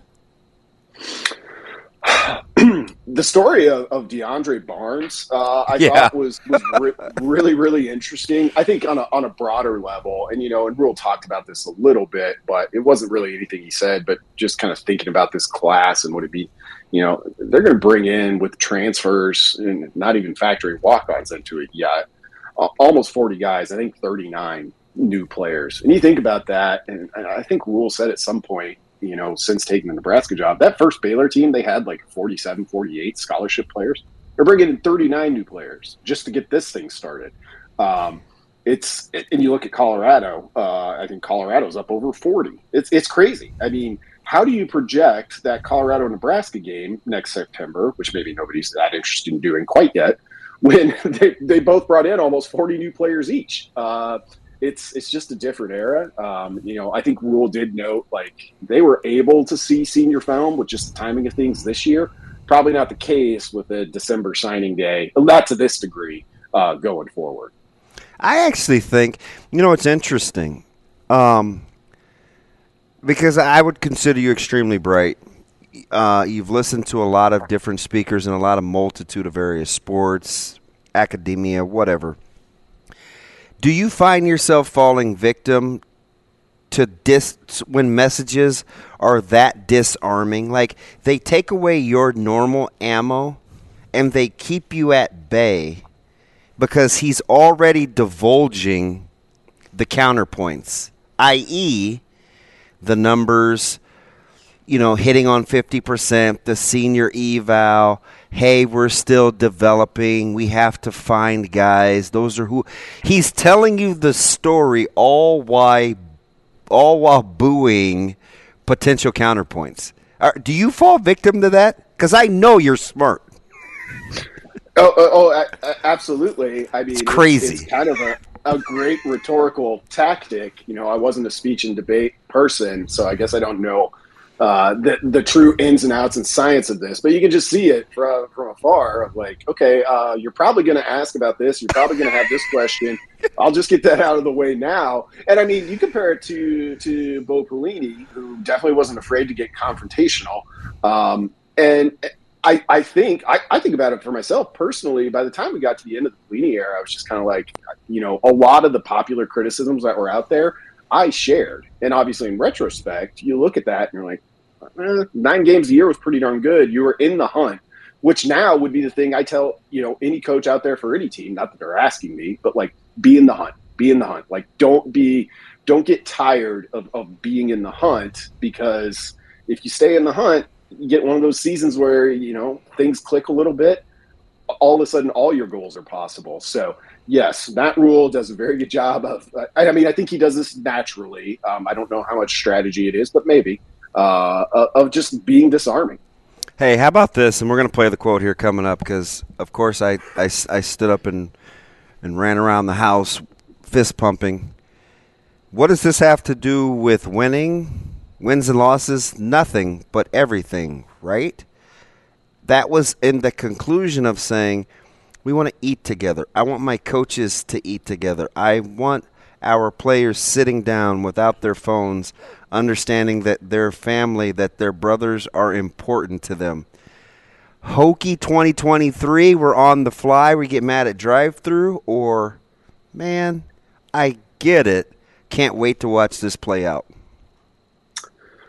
H: The story of DeAndre Barnes, I thought was really, really interesting. I think on a broader level, and Rule talked about this a little bit, but it wasn't really anything he said, but just kind of thinking about this class and would it be, they're going to bring in with transfers and not even factoring walk-ons into it yet, almost 40 guys, I think 39 new players. And you think about that, and I think Rule said at some point, since taking the Nebraska job, that first Baylor team, they had like 47, 48 scholarship players. They're bringing in 39 new players just to get this thing started. And you look at Colorado, I think Colorado's up over 40. It's crazy. I mean, how do you project that Colorado-Nebraska game next September, which maybe nobody's that interested in doing quite yet, when they both brought in almost 40 new players each? It's just a different era. I think Rule did note like they were able to see senior film with just the timing of things this year. Probably not the case with the December signing day, not to this degree going forward.
D: I actually think, it's interesting because I would consider you extremely bright. You've listened to a lot of different speakers in a lot of multitude of various sports, academia, whatever. Do you find yourself falling victim to when messages are that disarming? Like they take away your normal ammo and they keep you at bay because he's already divulging the counterpoints, i.e., the numbers, hitting on 50%, the senior eval. Hey, we're still developing. We have to find guys. Those are who he's telling you the story all while booing potential counterpoints. Do you fall victim to that? Because I know you're smart.
H: Absolutely. I mean,
D: it's crazy.
H: It's kind of a great rhetorical tactic. I wasn't a speech and debate person, so I guess I don't know the true ins and outs and science of this, but you can just see it from afar of like, okay, you're probably going to ask about this. You're probably going to have this question. I'll just get that out of the way now. And I mean, you compare it to Bo Pelini, who definitely wasn't afraid to get confrontational. And I think about it for myself personally. By the time we got to the end of the Pelini era, I was just kind of like, a lot of the popular criticisms that were out there, I shared. And obviously in retrospect, you look at that and you're like, 9 games a year was pretty darn good. You were in the hunt, which now would be the thing I tell, any coach out there for any team, not that they're asking me, but like be in the hunt. Like don't get tired of being in the hunt, because if you stay in the hunt, you get one of those seasons where, things click a little bit. All of a sudden, all your goals are possible. So, yes, Matt Rule does a very good job of – I think he does this naturally. I don't know how much strategy it is, but maybe of just being disarming.
D: Hey, how about this? And we're going to play the quote here coming up because, of course, I stood up and ran around the house fist pumping. What does this have to do with winning, wins and losses? Nothing, but everything, right? That was in the conclusion of saying, we want to eat together. I want my coaches to eat together. I want our players sitting down without their phones, understanding that their family, that their brothers are important to them. Hokey 2023, we're on the fly, we get mad at drive-through, or, man, I get it. Can't wait to watch this play out.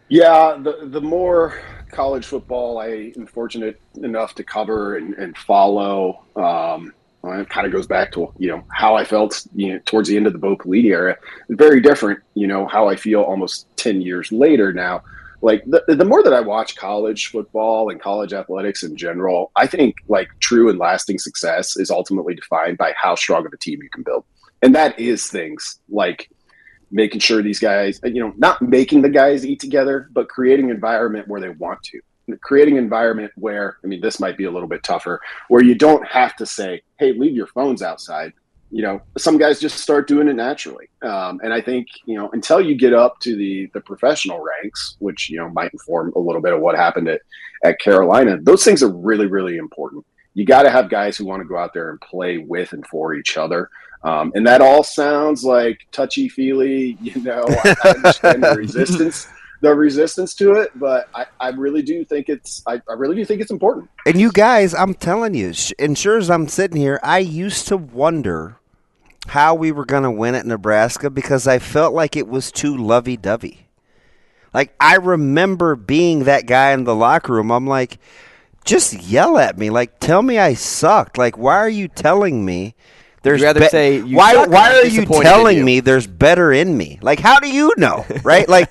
H: Yeah, the more college football I am fortunate enough to cover and follow, well, it kind of goes back to how I felt towards the end of the Bo Pelini era. Very different, how I feel almost 10 years later now. Like the more that I watch college football and college athletics in general, I think like true and lasting success is ultimately defined by how strong of a team you can build, and that is things like making sure these guys, not making the guys eat together, but creating an environment where they want to. Creating an environment where, this might be a little bit tougher, where you don't have to say, hey, leave your phones outside. Some guys just start doing it naturally. And I think, until you get up to the professional ranks, which, might inform a little bit of what happened at Carolina, those things are really, really important. You got to have guys who want to go out there and play with and for each other. And that all sounds like touchy-feely, I understand the resistance to it, but I really do think it's important.
D: And you guys, I'm telling you, and sure as I'm sitting here, I used to wonder how we were going to win at Nebraska because I felt like it was too lovey-dovey. Like, I remember being that guy in the locker room. I'm like, just yell at me. Like, tell me I sucked. Like, why are you telling me? Why are you telling me there's better in me? Like, how do you know, right? Like,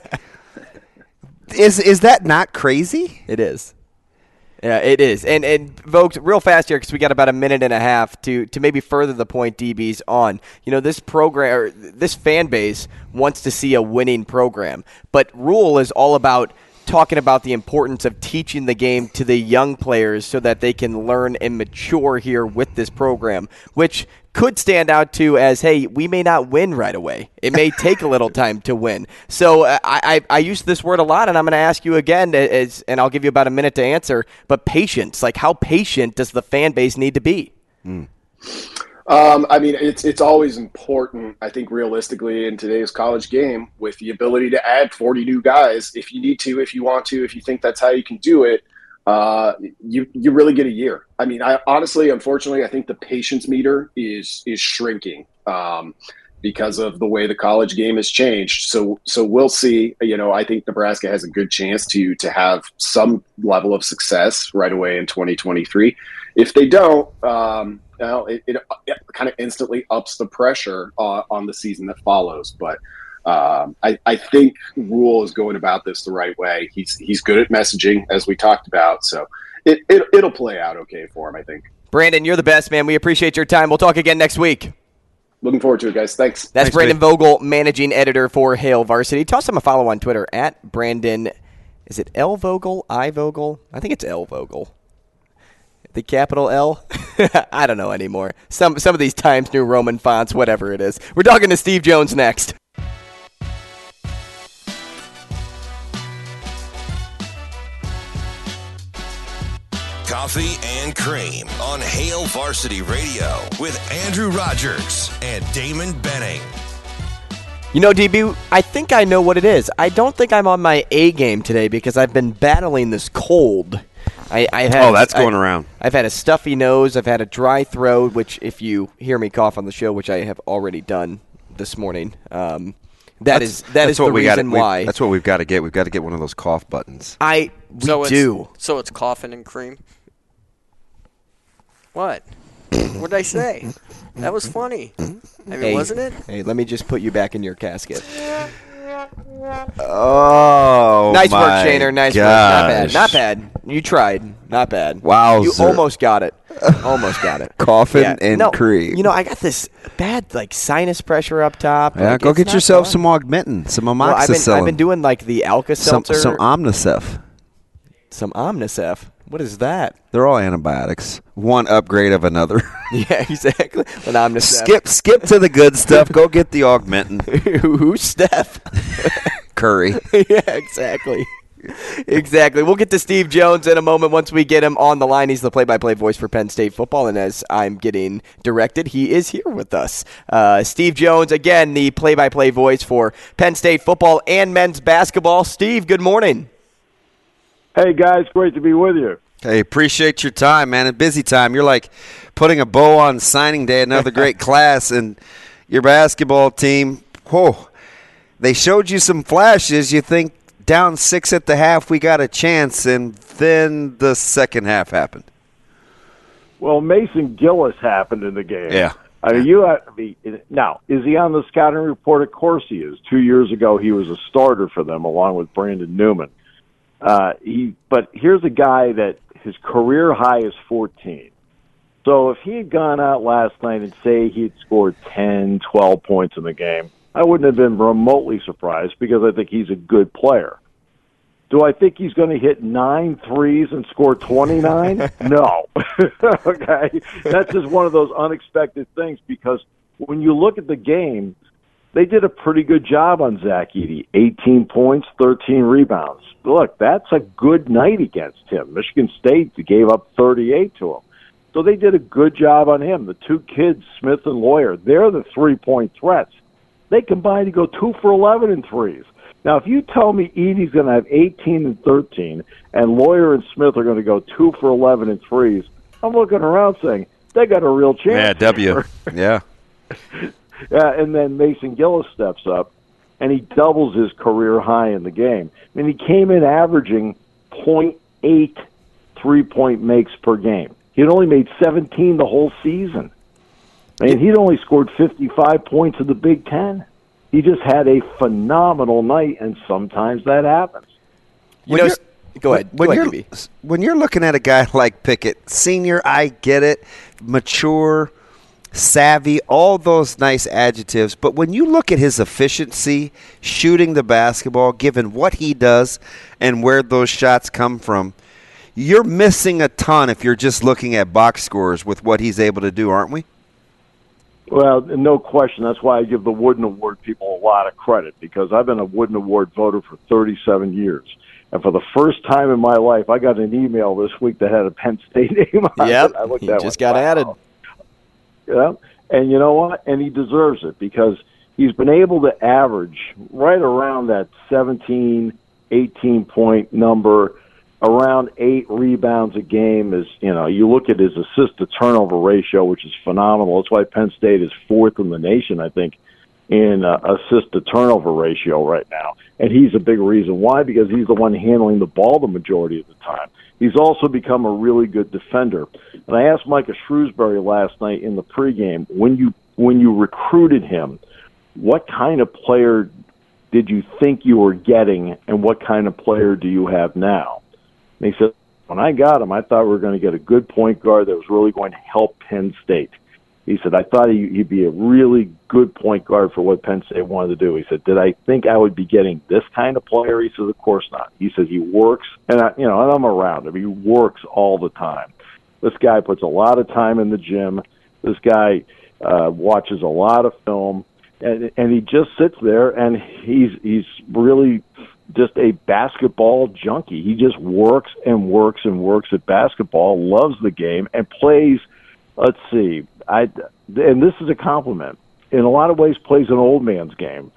D: is that not crazy?
C: It is. Yeah, it is. And Vokes, real fast here because we got about a minute and a half to maybe further the point DB's on. This program, or this fan base wants to see a winning program, but Rule is all about talking about the importance of teaching the game to the young players so that they can learn and mature here with this program, which could stand out to as, hey, we may not win right away. It may take a little time to win. So I use this word a lot, and I'm going to ask you again, and I'll give you about a minute to answer, but patience. Like, how patient does the fan base need to be?
H: It's always important, I think, realistically in today's college game, with the ability to add 40 new guys if you need to, if you want to, if you think that's how you can do it. You really get a year. Unfortunately, I think the patience meter is shrinking because of the way the college game has changed. So we'll see. I think Nebraska has a good chance to have some level of success right away in 2023. If they don't, it kind of instantly ups the pressure on the season that follows. But I think Rule is going about this the right way. He's good at messaging, as we talked about. So it'll play out okay for him, I think.
C: Brandon, you're the best, man. We appreciate your time. We'll talk again next week.
H: Looking forward to it, guys. Thanks.
C: That's Brandon Vogel, managing editor for Hail Varsity. Toss him a follow on Twitter at Brandon. Is it L Vogel? I Vogel? I think it's L Vogel. The capital L? I don't know anymore. Some of these Times New Roman fonts, whatever it is. We're talking to Steve Jones next.
A: Coffee and Cream on Hail Varsity Radio with Andrew Rogers and Damon Benning.
C: DB, I think I know what it is. I don't think I'm on my A game today because I've been battling this cold.
D: That's going around.
C: I've had a stuffy nose. I've had a dry throat, which if you hear me cough on the show, which I have already done this morning, that's the reason why.
D: That's what we've got to get. We've got to get one of those cough buttons.
C: We do.
E: So it's coughing and cream? What? What did I say? That was funny. Wasn't it?
C: Hey, let me just put you back in your casket.
D: Oh,
C: nice work, Shaner. Nice work. Not bad. You tried. Not bad.
D: Wow.
C: You almost got it.
D: Coughing and cream.
C: I got this bad sinus pressure up top.
D: Yeah, go get yourself some Augmentin, some amoxicillin.
C: I've been doing the Alka-Seltzer.
D: Some Omnicef.
C: Some Omnicef. What is that?
D: They're all antibiotics. One upgrade of another.
C: Yeah, exactly. An Omnicef.
D: Skip to the good stuff. Go get the Augmentin.
C: Who's Steph?
D: Curry.
C: Yeah, exactly. Exactly. We'll get to Steve Jones in a moment once we get him on the line. He's the play-by-play voice for Penn State football, and as I'm getting directed, he is here with us. Steve Jones, again, the play-by-play voice for Penn State football and men's basketball. Steve, good morning.
I: Hey, guys, great to be with you.
D: Hey, appreciate your time, man. A busy time. You're like putting a bow on signing day, another great class, and your basketball team, they showed you some flashes. You think down 6 at the half, we got a chance, and then the second half happened.
I: Well, Mason Gillis happened in the game.
D: Yeah.
I: I mean, now, is he on the scouting report? Of course he is. 2 years ago, he was a starter for them along with Brandon Newman. But here's a guy that his career high is 14. So if he had gone out last night and say he had scored 10, 12 points in the game, I wouldn't have been remotely surprised because I think he's a good player. Do I think he's going to hit 9 threes and score 29? No. Okay? That's just one of those unexpected things because when you look at the game, they did a pretty good job on Zach Edey. 18 points, 13 rebounds. Look, that's a good night against him. Michigan State gave up 38 to him. So they did a good job on him. The two kids, Smith and Lawyer, they're the three-point threats. They combined to go 2 for 11 in threes. Now, if you tell me Edey's going to have 18 and 13 and Lawyer and Smith are going to go 2 for 11 in threes, I'm looking around saying, they got a real chance.
D: Yeah, W. Yeah.
I: Yeah, and then Mason Gillis steps up, and he doubles his career high in the game. I mean, he came in averaging 0.8 three-point makes per game. He had only made 17 the whole season. I mean, he'd only scored 55 points in the Big Ten. He just had a phenomenal night, and sometimes that happens.
C: Go ahead.
D: When you're looking at a guy like Pickett, senior, I get it, mature, savvy, all those nice adjectives. But when you look at his efficiency, shooting the basketball, given what he does and where those shots come from, you're missing a ton if you're just looking at box scores with what he's able to do, aren't we?
I: Well, no question. That's why I give the Wooden Award people a lot of credit, because I've been a Wooden Award voter for 37 years. And for the first time in my life, I got an email this week that had a Penn State name on
C: it.
I: I looked
C: he
I: at
C: just got added.
I: Yeah, and you know what? And he deserves it because he's been able to average right around that 17, 18-point number, around 8 rebounds a game. Is, you know, you look at his assist-to-turnover ratio, which is phenomenal. That's why Penn State is 4th in the nation, I think, in assist-to-turnover ratio right now. And he's a big reason why, because he's the one handling the ball the majority of the time. He's also become a really good defender. And I asked Micah Shrewsbury last night in the pregame, when you recruited him, what kind of player did you think you were getting, and what kind of player do you have now? And he said, when I got him, I thought we were going to get a good point guard that was really going to help Penn State. He said, I thought he'd be a really good point guard for what Penn State wanted to do. He said, did I think I would be getting this kind of player? He said, of course not. He said, he works, and I'm around him. He works all the time. This guy puts a lot of time in the gym. This guy watches a lot of film, and he just sits there, and he's really just a basketball junkie. He just works and works and works at basketball, loves the game, and plays, let's see, and this is a compliment, in a lot of ways plays an old man's game.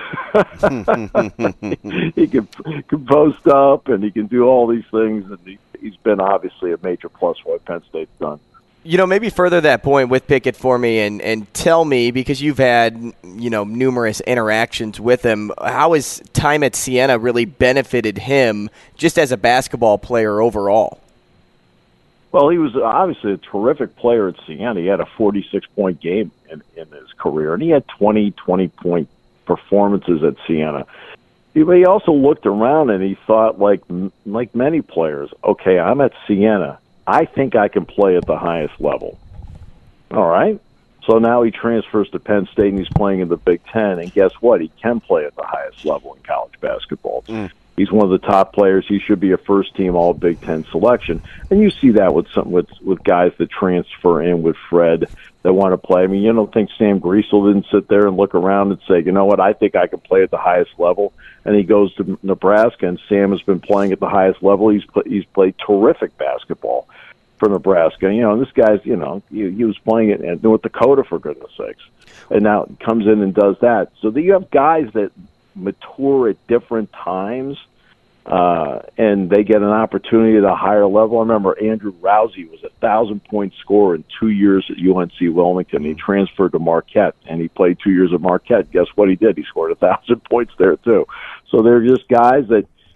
I: He can post up, and he can do all these things, and he's been obviously a major plus for what Penn State's done.
C: You know, maybe further that point with Pickett for me and tell me, because you've had, numerous interactions with him, how has time at Siena really benefited him just as a basketball player overall?
I: Well, he was obviously a terrific player at Siena. He had a 46-point game in his career, and he had 20-point performances at Siena. But he also looked around and he thought, like many players, okay, I'm at Siena. I think I can play at the highest level. All right. So now he transfers to Penn State and he's playing in the Big Ten. And guess what? He can play at the highest level in college basketball. He's one of the top players. He should be a first-team All-Big Ten selection. And you see that with guys that transfer in with Fred that want to play. I mean, you don't think Sam Griesel didn't sit there and look around and say, you know what, I think I can play at the highest level. And he goes to Nebraska, and Sam has been playing at the highest level. He's played terrific basketball for Nebraska. This guy's, he was playing it at North Dakota, for goodness sakes. And now comes in and does that. So you have guys that mature at different times, and they get an opportunity at a higher level. I remember Andrew Rousey was 1,000-point scorer in 2 years at UNC Wilmington. He transferred to Marquette, and he played 2 years at Marquette. Guess what he did? He scored 1,000 points there, too. So they're just guys that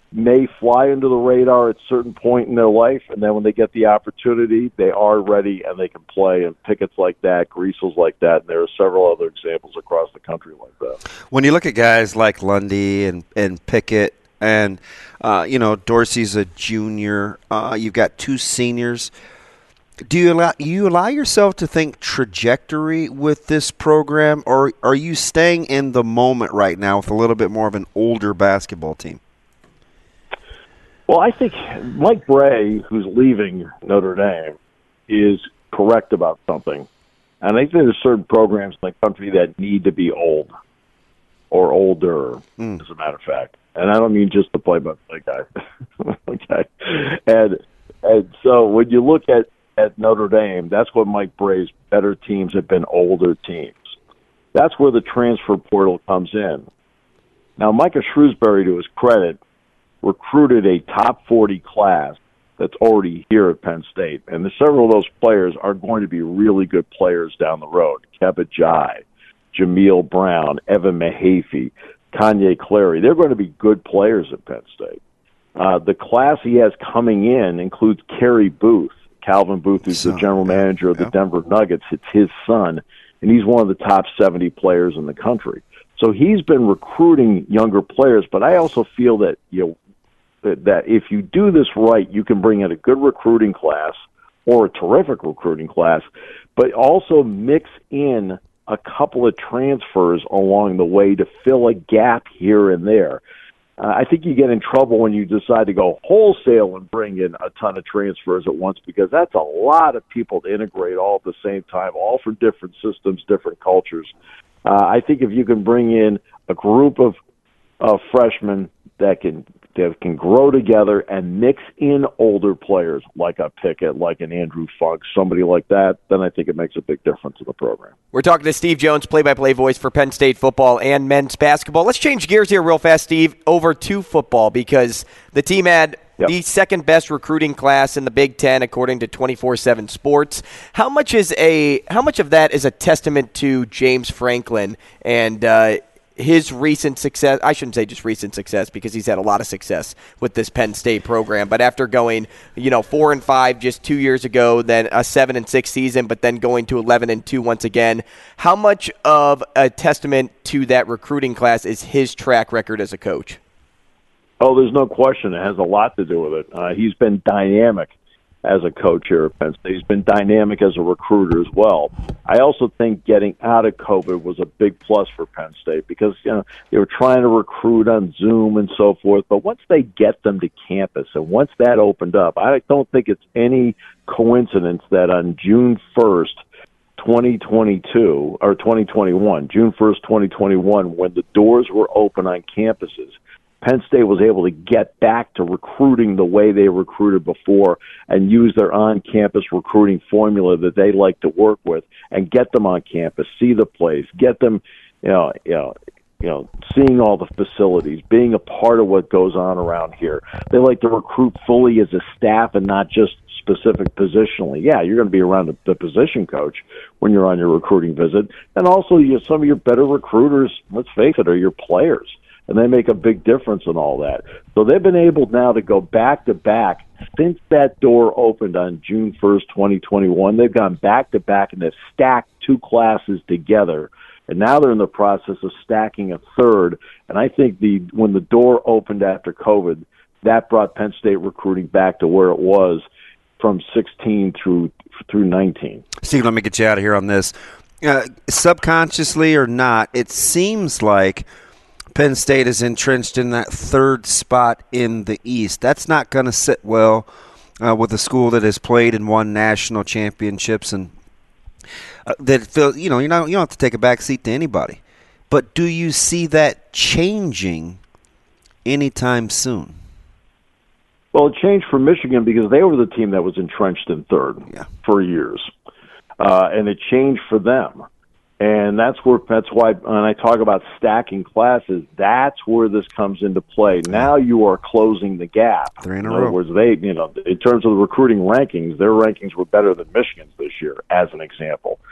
I: may fly under the radar at a certain point in their life, and then when they get the opportunity, they are ready and they can play. And Pickett's like that, Griesel's like that, and there are several other examples across the country like that.
D: When you look at guys like Lundy and Pickett, and Dorsey's a junior, you've got 2 seniors. Do you allow yourself to think trajectory with this program, or are you staying in the moment right now with a little bit more of an older basketball team?
I: Well, I think Mike Bray, who's leaving Notre Dame, is correct about something. And I think there's certain programs in the country that need to be old or older, as a matter of fact. And I don't mean just the play-by-play guy. Okay. And so when you look at Notre Dame, that's what Mike Bray's better teams have been older teams. That's where the transfer portal comes in. Now, Micah Shrewsbury, to his credit, recruited a top 40 class that's already here at Penn State. And several of those players are going to be really good players down the road. Keba Jai, Jameel Brown, Evan Mahaffey, Kanye Clary. They're going to be good players at Penn State. The class he has coming in includes Kerry Booth. Calvin Booth, who's the general manager of the Denver Nuggets. It's his son, and he's one of the top 70 players in the country. So he's been recruiting younger players, but I also feel that that if you do this right, you can bring in a good recruiting class or a terrific recruiting class, but also mix in a couple of transfers along the way to fill a gap here and there. I think you get in trouble when you decide to go wholesale and bring in a ton of transfers at once, because that's a lot of people to integrate all at the same time, all for different systems, different cultures. I think if you can bring in a group of freshmen that can grow together and mix in older players like a Pickett, like an Andrew Funk, somebody like that, then I think it makes a big difference in the program.
C: We're talking to Steve Jones, play-by-play voice for Penn State football and men's basketball. Let's change gears here real fast, Steve, over to football, because the team had the second-best recruiting class in the Big Ten, according to 24/7 Sports. How much of that is a testament to James Franklin and his recent success? I shouldn't say just recent success, because he's had a lot of success with this Penn State program. But after going, 4-5 just 2 years ago, then a 7-6 season, but then going to 11-2 once again, how much of a testament to that recruiting class is his track record as a coach?
I: Oh, there's no question. It has a lot to do with it. He's been dynamic as a coach here at Penn State. He's been dynamic as a recruiter as well. I also think getting out of COVID was a big plus for Penn State, because they were trying to recruit on Zoom and so forth. But once they get them to campus, and once that opened up, I don't think it's any coincidence that on June 1st, 2022, or 2021, June 1st, 2021, when the doors were open on campuses, Penn State was able to get back to recruiting the way they recruited before and use their on-campus recruiting formula that they like to work with and get them on campus, see the place, get them, seeing all the facilities, being a part of what goes on around here. They like to recruit fully as a staff and not just specific positionally. Yeah, you're going to be around the position coach when you're on your recruiting visit. And also, some of your better recruiters, let's face it, are your players. And they make a big difference in all that. So they've been able now to go back-to-back. Since that door opened on June 1st, 2021, they've gone back-to-back, and they've stacked 2 classes together. And now they're in the process of stacking a third. And I think when the door opened after COVID, that brought Penn State recruiting back to where it was from 16 through 19.
D: Steve, let me get you out of here on this. Subconsciously or not, it seems like Penn State is entrenched in that third spot in the East. That's not going to sit well with a school that has played and won national championships, and that feel you don't have to take a back seat to anybody. But do you see that changing anytime soon?
I: Well, it changed for Michigan because they were the team that was entrenched in third for years, and it changed for them. And that's why when I talk about stacking classes, that's where this comes into play. Now you are closing the gap.
D: 3 in a row.
I: In other words, in terms of the recruiting rankings, their rankings were better than Michigan's this year, as an example.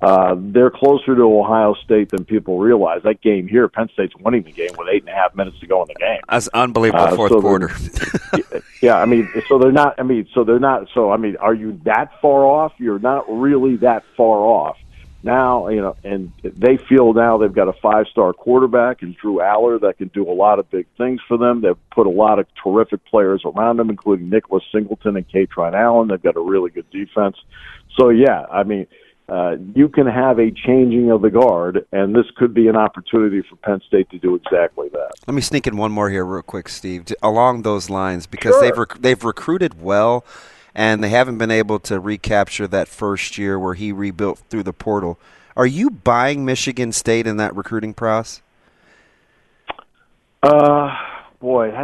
I: They're closer to Ohio State than people realize. That game here, Penn State's winning the game with 8.5 minutes to go in the game.
D: That's unbelievable fourth quarter.
I: Yeah, I mean, so they're not. I mean, are you that far off? You're not really that far off. Now, and they feel now they've got a 5-star quarterback in Drew Aller that can do a lot of big things for them. They've put a lot of terrific players around them, including Nicholas Singleton and Katron Allen. They've got a really good defense. So, yeah, I mean, you can have a changing of the guard, and this could be an opportunity for Penn State to do exactly that.
D: Let me sneak in one more here real quick, Steve, along those lines, because they've recruited well, and they haven't been able to recapture that first year where he rebuilt through the portal. Are you buying Michigan State in that recruiting process?
I: Boy,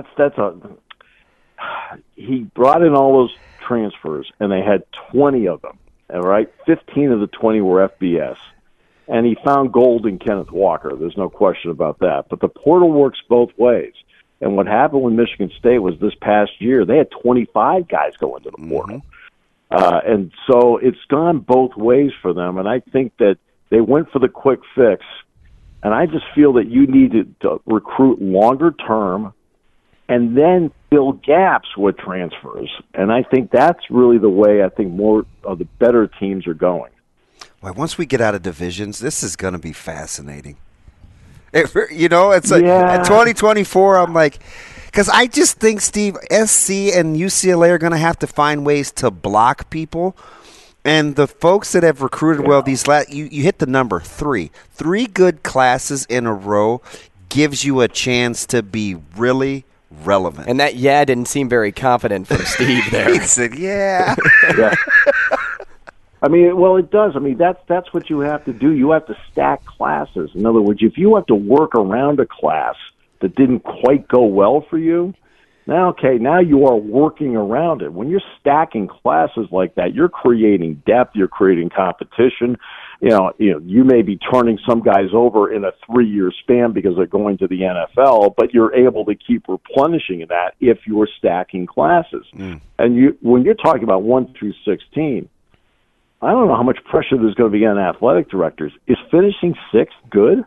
I: he brought in all those transfers, and they had 20 of them. All right, 15 of the 20 were FBS, and he found gold in Kenneth Walker. There's no question about that. But the portal works both ways. And what happened with Michigan State was this past year, they had 25 guys go into the portal. And so it's gone both ways for them. And I think that they went for the quick fix. And I just feel that you need to recruit longer term and then fill gaps with transfers. And I think that's really the way I think more of the better teams are going.
D: Well, once we get out of divisions, this is going to be fascinating. It's like at 2024, I'm like, because I just think, Steve, SC and UCLA are going to have to find ways to block people. And the folks that have recruited well, you hit the number 3. 3 good classes in a row gives you a chance to be really relevant.
C: And that didn't seem very confident from Steve there.
D: He said, yeah.
I: I mean, well, it does. I mean, that's what you have to do. You have to stack classes. In other words, if you have to work around a class that didn't quite go well for you, now you are working around it. When you're stacking classes like that, you're creating depth, you're creating competition. You may be turning some guys over in a 3-year span because they're going to the NFL, but you're able to keep replenishing that if you're stacking classes. And when you're talking about 1 through 16, I don't know how much pressure there's going to be on athletic directors. Is finishing 6th good?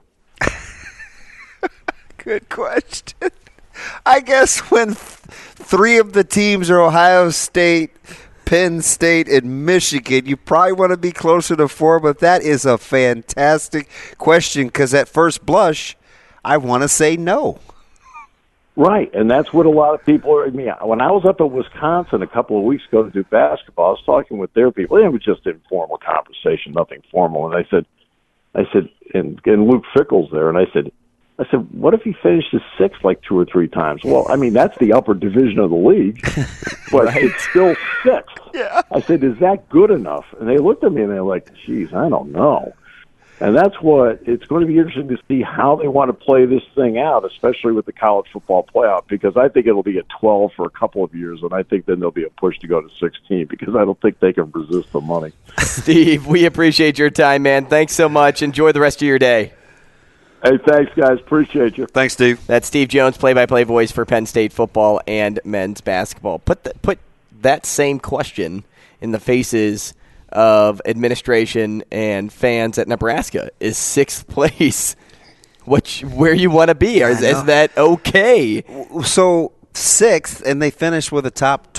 D: Good question. I guess when 3 of the teams are Ohio State, Penn State, and Michigan, you probably want to be closer to 4, but that is a fantastic question because at first blush, I want to say no.
I: Right, and that's what a lot of people are. I mean, when I was up at Wisconsin a couple of weeks ago to do basketball, I was talking with their people. It was just informal conversation, nothing formal. And I said, and Luke Fickle's there, and I said, what if he finishes 6th like 2 or 3 times? Well, I mean, that's the upper division of the league, but it's still 6th.
D: Yeah.
I: I said, is that good enough? And they looked at me and they're like, geez, I don't know. And that's what it's going to be interesting to see how they want to play this thing out, especially with the college football playoff, because I think it'll be at 12 for a couple of years, and I think then there'll be a push to go to 16 because I don't think they can resist the money.
C: Steve, we appreciate your time, man. Thanks so much. Enjoy the rest of your day.
I: Hey, thanks, guys. Appreciate you.
D: Thanks, Steve.
C: That's Steve Jones, play-by-play voice for Penn State football and men's basketball. Put that same question in the faces of administration and fans at Nebraska. Is 6th place where you want to be? Is that okay?
D: So 6th, and they finished with a top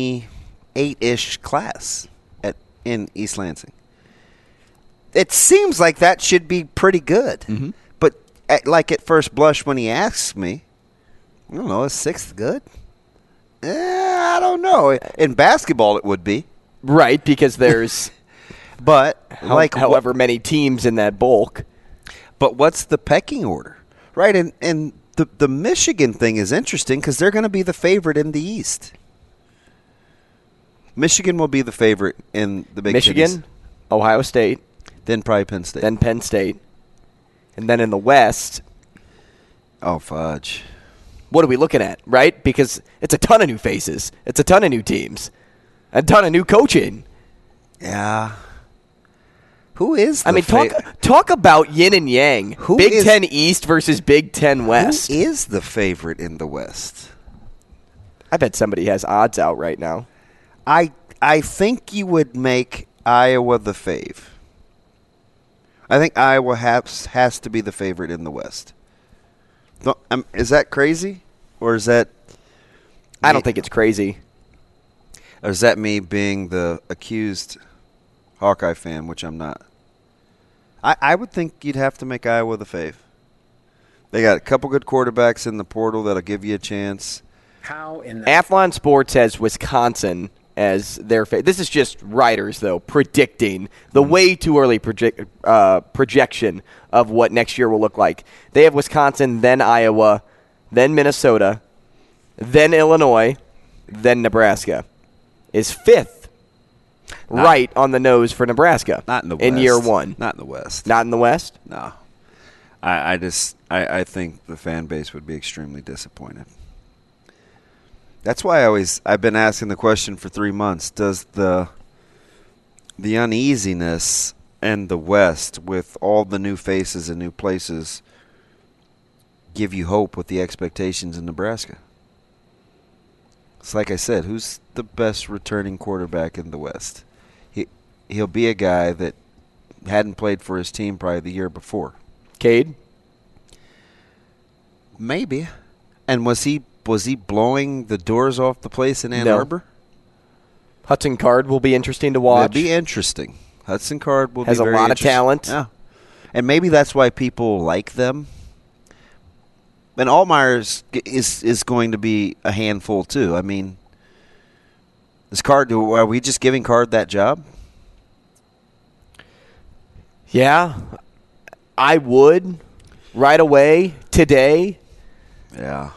D: 28-ish class in East Lansing. It seems like that should be pretty good. Mm-hmm. But at first blush when he asks me, I don't know, is 6th good? I don't know. In basketball it would be.
C: Right, because there's however many teams in that bulk.
D: But what's the pecking order? Right, and the Michigan thing is interesting because they're going to be the favorite in the East. Michigan will be the favorite in the Big Ten.
C: Michigan, Ohio State.
D: Then probably Penn State.
C: Then Penn State. And then in the West.
D: Oh, fudge.
C: What are we looking at, right? Because it's a ton of new faces. It's a ton of new teams. A ton of new coaching.
D: Yeah. Who is the
C: talk about yin and yang. Big Ten East versus Big Ten West.
D: Who is the favorite in the West?
C: I bet somebody has odds out right now.
D: I think you would make Iowa the fave. I think Iowa has to be the favorite in the West. Is that crazy? Or is that...
C: I don't think it's crazy.
D: Or is that me being the accused Hawkeye fan, which I'm not? I would think you'd have to make Iowa the fave. They got a couple good quarterbacks in the portal that'll give you a chance.
C: Athlon Sports has Wisconsin as their fave. This is just writers, though, predicting the way too early projection of what next year will look like. They have Wisconsin, then Iowa, then Minnesota, then Illinois, then Nebraska. Is fifth right on the nose for Nebraska.
D: Not in the West.
C: In year one.
D: Not in the West.
C: Not in the West?
D: No. I think the fan base would be extremely disappointed. That's why I've been asking the question for 3 months. Does the uneasiness in the West with all the new faces and new places give you hope with the expectations in Nebraska? It's like I said, who's the best returning quarterback in the West? He'll be a guy that hadn't played for his team probably the year before.
C: Cade?
D: Maybe. And was he blowing the doors off the place in Ann Arbor?
C: Hudson Card will be interesting to watch.
D: It'll be interesting. Hudson Card will
C: has
D: be very
C: a lot of
D: interesting.
C: talent.
D: Yeah. And maybe that's why people like them. And Altmaier is going to be a handful too. I mean, are we just giving Card that job?
C: Yeah, I would right away today.
D: Yeah,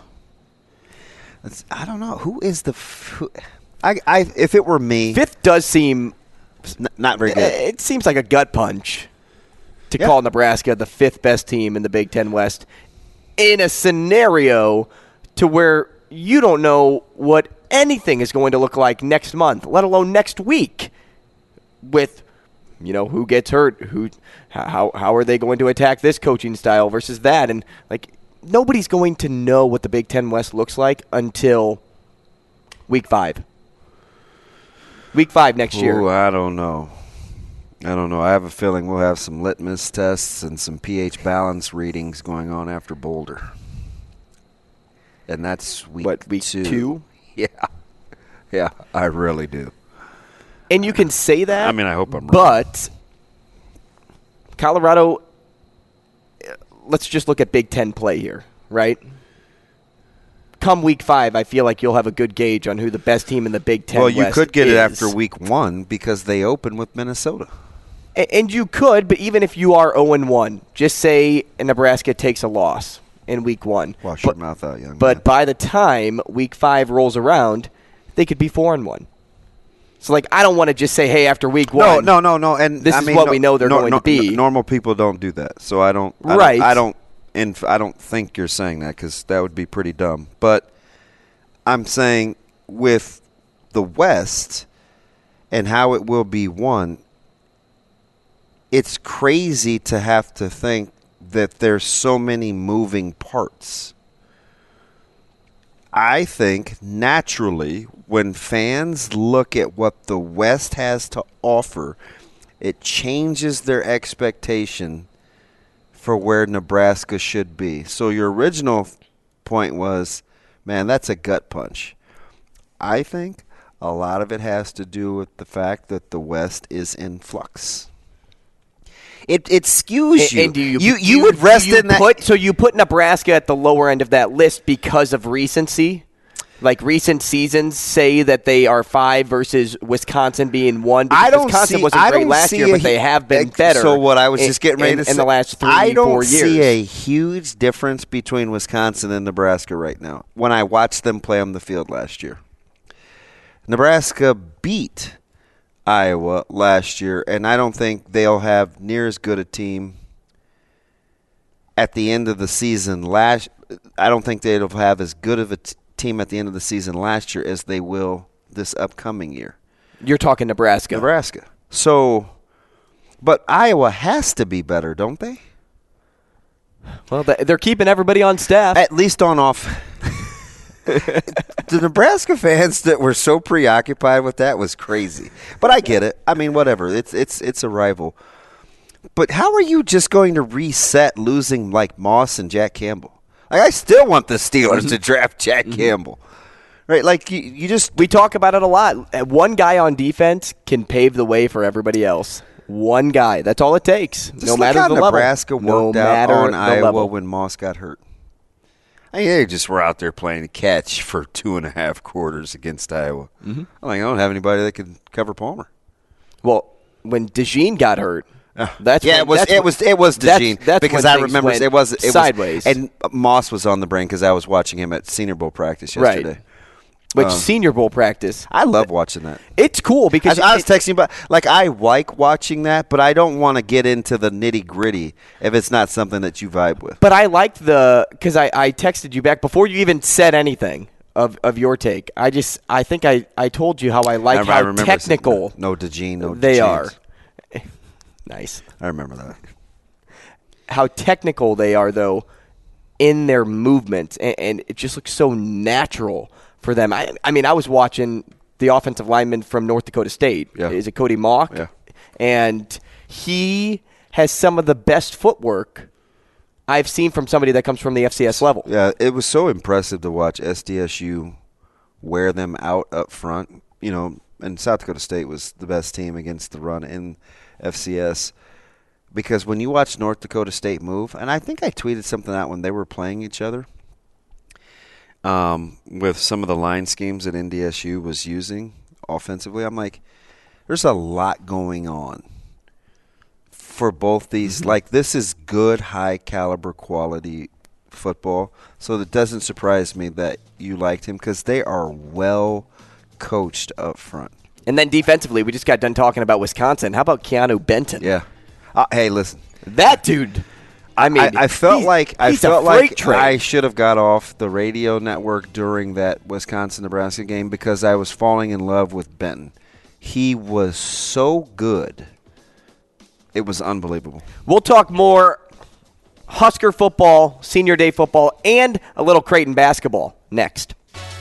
D: I don't know who is the. If it were me,
C: fifth does seem
D: not very good.
C: It seems like a gut punch to call Nebraska the fifth best team in the Big Ten West in a scenario to where you don't know what anything is going to look like next month, let alone next week. With who gets hurt, how are they going to attack this coaching style versus that, and nobody's going to know what the Big Ten West looks like until week 5. Week 5 next year.
D: Ooh, I don't know. I have a feeling we'll have some litmus tests and some pH balance readings going on after Boulder. And that's week 2? Yeah, I really do.
C: And you can say that.
D: I mean, I hope I'm right.
C: But Colorado, let's just look at Big Ten play here, right? Come week 5, I feel like you'll have a good gauge on who the best team in the Big Ten West is.
D: Well, you could get it after week 1 because they open with Minnesota.
C: And you could, but even if you are 0-1, just say Nebraska takes a loss in week 1.
D: Wash your mouth out, young man.
C: But by the time week 5 rolls around, they could be 4-1. So, I don't want to just say, hey, after week 1.
D: No. And
C: this is what we know they're going to be.
D: Normal people don't do that. So I don't think you're saying that because that would be pretty dumb. But I'm saying with the West and how it will be won, it's crazy to have to think that there's so many moving parts. I think naturally when fans look at what the West has to offer, it changes their expectation for where Nebraska should be. So your original point was, man, that's a gut punch. I think a lot of it has to do with the fact that the West is in flux. It skews you.
C: And
D: you would rest in that.
C: So you put Nebraska at the lower end of that list because of recency? Like recent seasons say that they are 5 versus Wisconsin being 1. Wisconsin wasn't great last year, but they have been better.
D: So what I was just getting ready to say.
C: In the last 3-4 years.
D: I don't see a huge difference between Wisconsin and Nebraska right now when I watched them play on the field last year. Nebraska beat Iowa last year, and I don't think they'll have near as good a team at the end of the season. I don't think they'll have as good of a team at the end of the season last year as they will this upcoming year.
C: You're talking Nebraska.
D: Nebraska. So, but Iowa has to be better, don't they?
C: Well, they're keeping everybody on staff.
D: At least on off. The Nebraska fans that were so preoccupied with that was crazy. But I get it. I mean, whatever. It's a rival. But how are you just going to reset losing like Moss and Jack Campbell? Like, I still want the Steelers to draft Jack Campbell. Right? Like, you just...
C: We talk about it a lot. One guy on defense can pave the way for everybody else. One guy. That's all it takes.
D: Just
C: no matter
D: how
C: the
D: Nebraska
C: level.
D: worked out on Iowa when Moss got hurt. I mean, they just were out there playing catch for 2.5 quarters against Iowa. I'm like, I don't have anybody that can cover Palmer.
C: Well, when DeJean got hurt,
D: it was DeJean because I remember it was
C: sideways,
D: and Moss was on the brain because I was watching him at Senior Bowl practice yesterday.
C: Right. Which Senior Bowl practice?
D: I love watching that.
C: It's cool because
D: I was texting about I like watching that, but I don't want to get into the nitty gritty if it's not something that you vibe with.
C: But I liked because I texted you back before you even said anything of your take. I think I told you how I like how technical
D: no DeJean,
C: they are. Nice.
D: I remember that.
C: How technical they are, though, in their movement, and it just looks so natural for them. I mean, I was watching the offensive lineman from North Dakota State.
D: Yeah.
C: Is it Cody Mock?
D: Yeah.
C: And he has some of the best footwork I've seen from somebody that comes from the FCS level.
D: Yeah, it was so impressive to watch SDSU wear them out up front. You know, and South Dakota State was the best team against the run in FCS. Because when you watch North Dakota State move, and I think I tweeted something out when they were playing each other, with some of the line schemes that NDSU was using offensively, I'm like, there's a lot going on for both these. Like, this is good, high-caliber quality football, so it doesn't surprise me that you liked him because they are well coached up front.
C: And then defensively, we just got done talking about Wisconsin. How about Keanu Benton?
D: Yeah. Hey, listen.
C: That dude... I mean,
D: I felt like I
C: train.
D: should have got off the radio network during that Wisconsin-Nebraska game because I was falling in love with Benton. He was so good. It was unbelievable.
C: We'll talk more Husker football, Senior Day football, and a little Creighton basketball next.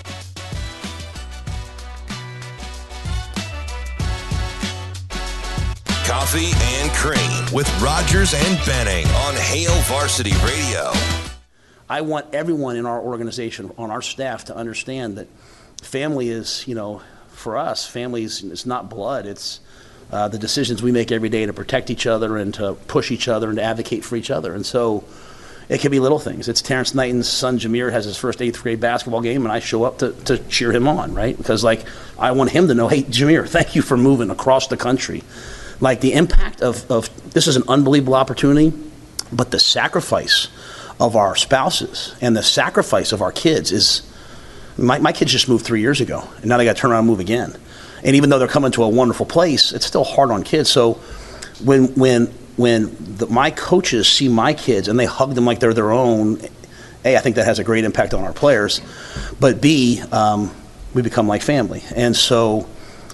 A: Coffee and Cream with Rogers and Benning on Hail Varsity Radio.
B: I want everyone in our organization, on our staff, to understand that family is, for us, family is not blood. It's the decisions we make every day to protect each other and to push each other and to advocate for each other. And so it can be little things. It's Terrence Knighton's son, Jameer, has his first 8th grade basketball game, and I show up to cheer him on, right? Because, I want him to know, hey, Jameer, thank you for moving across the country. The impact of this is an unbelievable opportunity, but the sacrifice of our spouses and the sacrifice of our kids is my kids just moved 3 years ago, and now they got to turn around and move again. And even though they're coming to a wonderful place, it's still hard on kids. So when my coaches see my kids and they hug them like they're their own, A, I think that has a great impact on our players, but B, we become like family. And so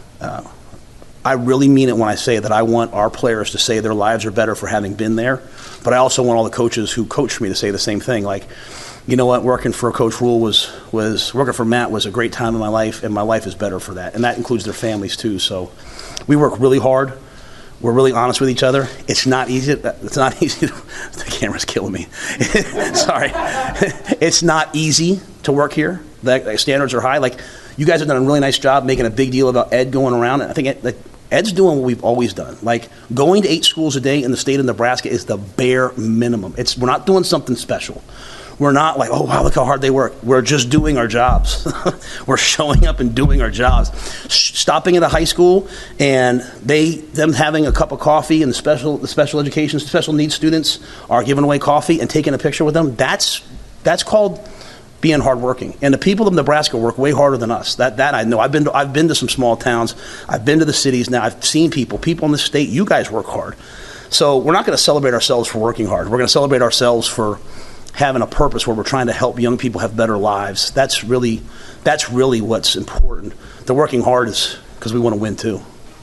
B: I really mean it when I say that I want our players to say their lives are better for having been there, but I also want all the coaches who coach for me to say the same thing. You know what, working for Coach Rule was working for Matt was a great time in my life, and my life is better for that. And that includes their families too. So we work really hard. We're really honest with each other. It's not easy. The camera's killing me. Sorry. It's not easy to work here. The standards are high. You guys have done a really nice job making a big deal about Ed going around. I think Ed's doing what we've always done. Going to 8 schools a day in the state of Nebraska is the bare minimum. We're not doing something special. We're not oh, wow, look how hard they work. We're just doing our jobs. We're showing up and doing our jobs. Stopping at a high school and them having a cup of coffee and the special education, special needs students are giving away coffee and taking a picture with them, that's called being hardworking. And the people of Nebraska work way harder than us. That I know. I've been to some small towns. I've been to the cities now. I've seen people in the state. You guys work hard. So we're not going to celebrate ourselves for working hard. We're going to celebrate ourselves for having a purpose where we're trying to help young people have better lives. That's really what's important. The working hard is because we want to win too.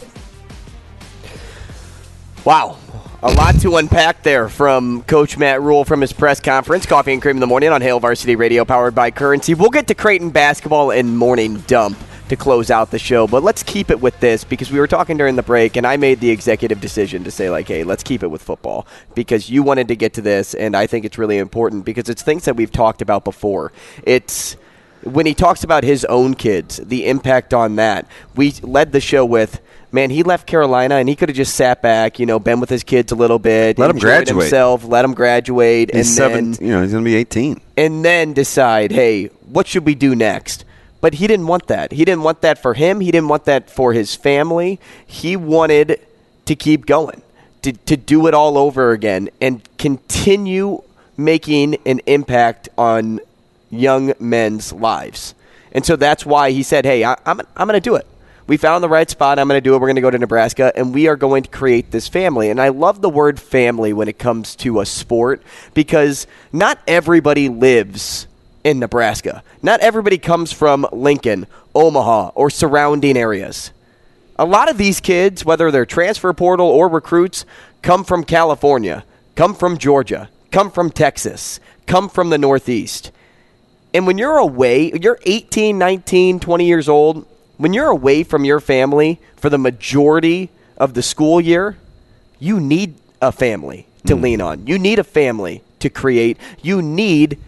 C: Wow. A lot to unpack there from Coach Matt Rule from his press conference. Coffee and Cream in the morning on Hail Varsity Radio, powered by Currency. We'll get to Creighton basketball and morning dump to close out the show, but let's keep it with this because we were talking during the break, and I made the executive decision to say, like, hey, let's keep it with football because you wanted to get to this, and I think it's really important because it's things that we've talked about before. It's when he talks about his own kids, the impact on that. We led the show with, man, he left Carolina and he could have just sat back, been with his kids a little bit,
D: let him graduate
C: himself, let him graduate,
D: he's he's going to be 18,
C: and then decide, hey, what should we do next? But he didn't want that. He didn't want that for him. He didn't want that for his family. He wanted to keep going, to do it all over again and continue making an impact on young men's lives. And so that's why he said, hey, I'm going to do it. We found the right spot. I'm going to do it. We're going to go to Nebraska, and we are going to create this family. And I love the word family when it comes to a sport because not everybody lives in Nebraska. Not everybody comes from Lincoln, Omaha, or surrounding areas. A lot of these kids, whether they're transfer portal or recruits, come from California, come from Georgia, come from Texas, come from the Northeast. And when you're away, you're 18, 19, 20 years old, when you're away from your family for the majority of the school year, you need a family to lean on. You need a family to create. You need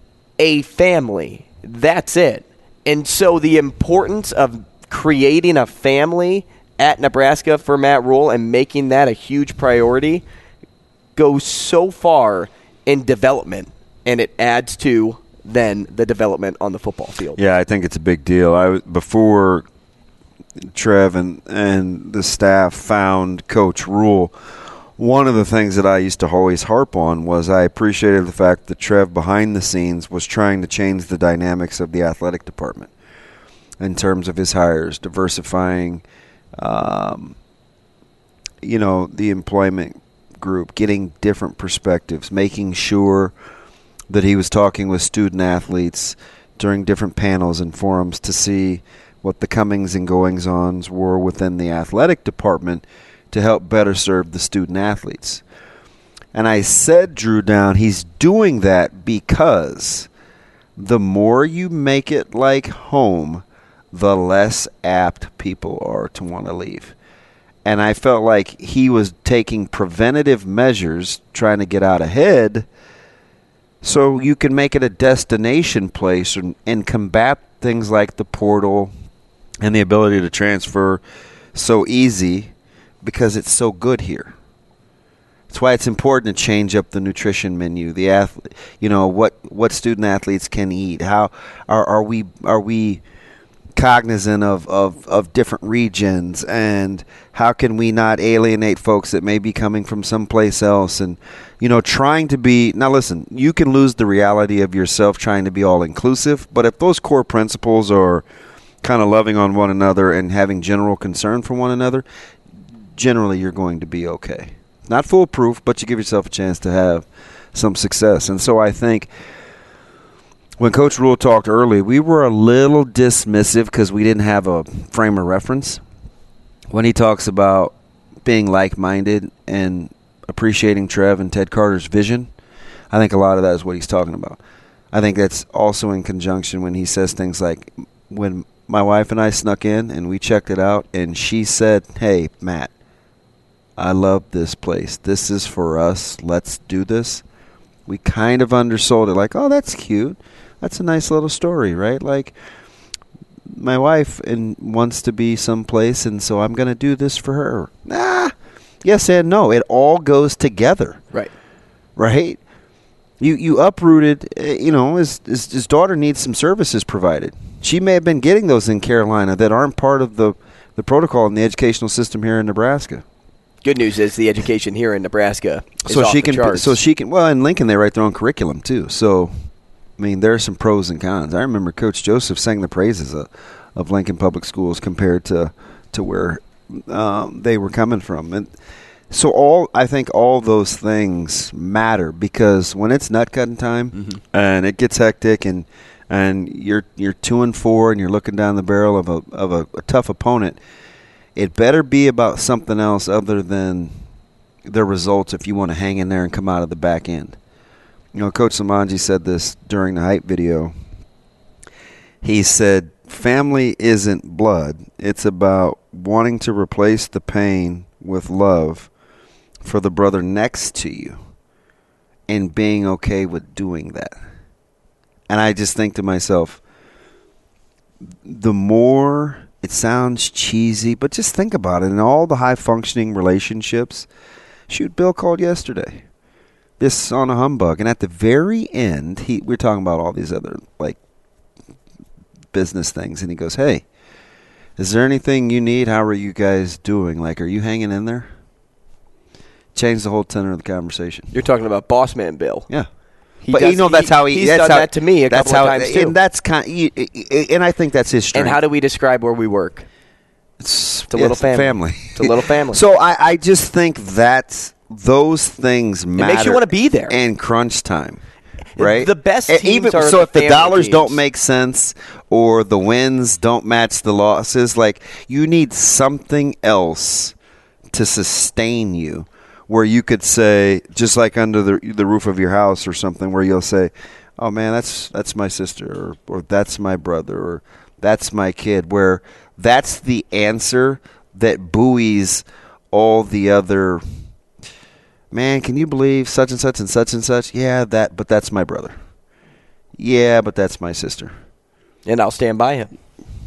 C: a family. That's it. And so the importance of creating a family at Nebraska for Matt Rhule and making that a huge priority goes so far in development, and it adds to then the development on the football field.
D: Yeah, I think it's a big deal. Before Trev and the staff found Coach Rhule, one of the things that I used to always harp on was I appreciated the fact that Trev behind the scenes was trying to change the dynamics of the athletic department in terms of his hires, diversifying, the employment group, getting different perspectives, making sure that he was talking with student athletes during different panels and forums to see what the comings and goings-ons were within the athletic department to help better serve the student athletes. And I said, Drew Down, he's doing that because the more you make it like home, the less apt people are to want to leave. And I felt like he was taking preventative measures, trying to get out ahead, so you can make it a destination place and combat things like the portal and the ability to transfer so easy because it's so good here. That's why it's important to change up the nutrition menu. The athlete, what student athletes can eat. How are we cognizant of different regions, and how can we not alienate folks that may be coming from someplace else, and trying to be. Now listen, you can lose the reality of yourself trying to be all inclusive, but if those core principles are kind of loving on one another and having general concern for one another, generally you're going to be okay. Not foolproof, but you give yourself a chance to have some success. And so I think when Coach Rhule talked early, we were a little dismissive because we didn't have a frame of reference. When he talks about being like-minded and appreciating Trev and Ted Carter's vision, I think a lot of that is what he's talking about. I think that's also in conjunction when he says things like, when my wife and I snuck in and we checked it out, and she said, hey, Matt, I love this place. This is for us. Let's do this. We kind of undersold it. Like, oh, that's cute. That's a nice little story, right? Like, my wife wants to be someplace, and so I'm going to do this for her. Yes and no. It all goes together.
C: Right.
D: Right? You uprooted, his daughter needs some services provided. She may have been getting those in Carolina that aren't part of the protocol in the educational system here in Nebraska.
C: Good news is the education here in Nebraska is
D: so
C: off
D: she
C: the
D: can
C: charts.
D: Well, in Lincoln they write their own curriculum too. So I mean, there are some pros and cons. I remember Coach Joseph sang the praises of Lincoln Public Schools compared to where they were coming from. And so I think all those things matter, because when it's nut cutting time and it gets hectic and you're 2-4 and you're looking down the barrel of a tough opponent, it better be about something else other than the results if you want to hang in there and come out of the back end. Coach Samanji said this during the hype video. He said, family isn't blood. It's about wanting to replace the pain with love for the brother next to you and being okay with doing that. And I just think to myself, the more, it sounds cheesy, but just think about it. In all the high-functioning relationships, shoot, Bill called yesterday. This on a humbug. And at the very end, we're talking about all these other, like, business things. And he goes, hey, is there anything you need? How are you guys doing? Like, are you hanging in there? Changed the whole tenor of the conversation.
C: You're talking about Boss Man Bill.
D: Yeah. But that's how
C: he's done that to me a couple of times too.
D: And that's and I think that's his strength.
C: And how do we describe where we work? It's a little family. It's a little family.
D: So I just think that those things matter.
C: It makes you want to be there.
D: And crunch time, right?
C: The best teams are
D: so if the dollars
C: teams.
D: don't make sense or the wins don't match the losses, like you need something else to sustain you. Where you could say, just like under the roof of your house or something, where you'll say, oh, man, that's my sister, or that's my brother, or that's my kid, where that's the answer that buoys all the other, man, can you believe such and such and such and such? Yeah, but that's my brother. Yeah, but that's my sister.
C: And I'll stand by him.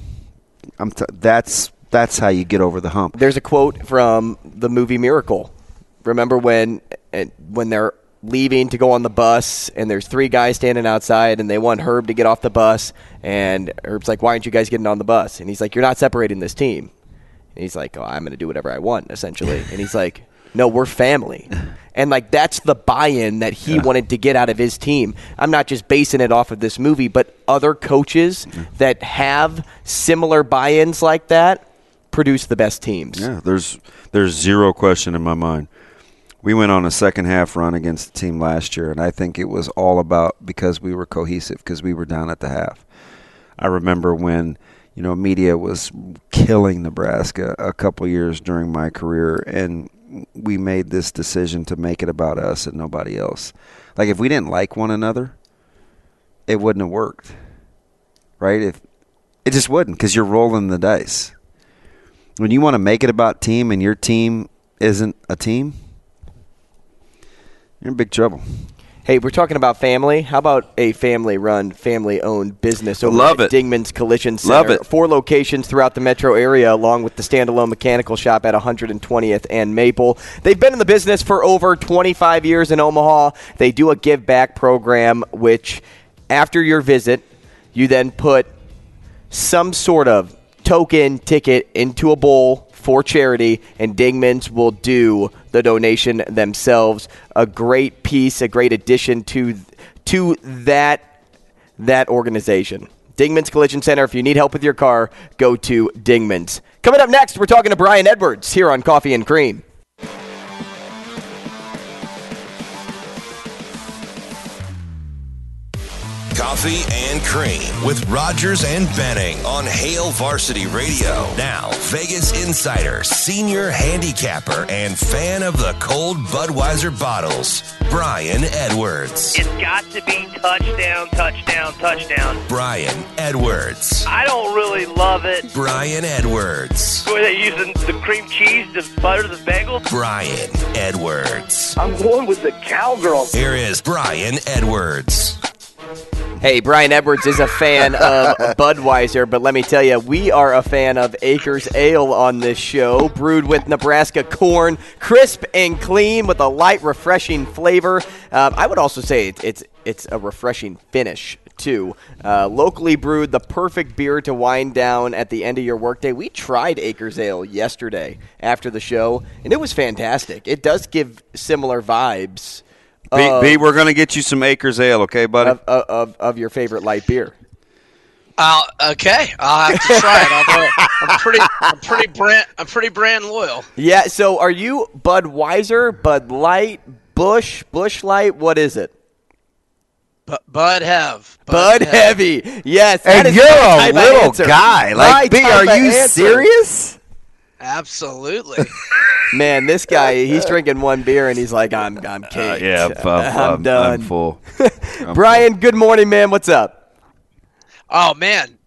D: That's how you get over the hump.
C: There's a quote from the movie Miracle. Remember when they're leaving to go on the bus and there's three guys standing outside and they want Herb to get off the bus and Herb's like, why aren't you guys getting on the bus? And he's like, you're not separating this team. And he's like, oh, I'm going to do whatever I want, essentially. And he's like, no, we're family. And, like, that's the buy-in that he wanted to get out of his team. I'm not just basing it off of this movie, but other coaches that have similar buy-ins like that produce the best teams.
D: Yeah, there's zero question in my mind. We went on a second-half run against the team last year, and I think it was all about because we were cohesive, because we were down at the half. I remember when, media was killing Nebraska a couple years during my career, and we made this decision to make it about us and nobody else. Like, if we didn't like one another, it wouldn't have worked, right? It just wouldn't, because you're rolling the dice. When you want to make it about team and your team isn't a team, you're in big trouble.
C: Hey, we're talking about family. How about a family-run, family-owned business over at Dingman's Collision Center?
D: Love it.
C: 4 locations throughout the metro area, along with the standalone mechanical shop at 120th and Maple. They've been in the business for over 25 years in Omaha. They do a give-back program, which after your visit, you then put some sort of token ticket into a bowl for charity, and Dingman's will do the donation themselves. A great piece, a great addition to that organization. Dingman's Collision Center. If you need help with your car, go to Dingman's. Coming up next, we're talking to Brian Edwards here on Coffee and Cream.
A: Coffee and Cream with Rogers and Benning on Hail Varsity Radio. Now, Vegas insider, senior handicapper, and fan of the cold Budweiser bottles, Brian Edwards.
J: It's got to be touchdown, touchdown, touchdown.
A: Brian Edwards.
J: I don't really love it.
A: Brian Edwards.
J: Were they using the cream cheese to butter the bagel?
A: Brian Edwards.
J: I'm going with the cowgirl.
A: Here is Brian Edwards.
C: Hey, Brian Edwards is a fan of Budweiser, but let me tell you, we are a fan of Acres Ale on this show, brewed with Nebraska corn, crisp and clean with a light, refreshing flavor. I would also say it's a refreshing finish, too. Locally brewed, the perfect beer to wind down at the end of your workday. We tried Acres Ale yesterday after the show, and it was fantastic. It does give similar vibes.
D: B, we're going to get you some Acres Ale, okay, buddy?
C: Of your favorite light beer.
K: Okay, I'll have to try it. Although I'm pretty brand loyal.
C: Yeah. So, are you Budweiser, Bud Light, Busch Light? What is it?
K: Bud Heavy.
C: Bud Heavy. Yes.
D: And you're a little guy. Like, B, are you serious?
K: Absolutely.
C: Man, this guy, he's drinking one beer and he's like, I'm caked.
D: I'm done. I'm full.
C: Brian, good morning, man. What's up?
K: Oh, man.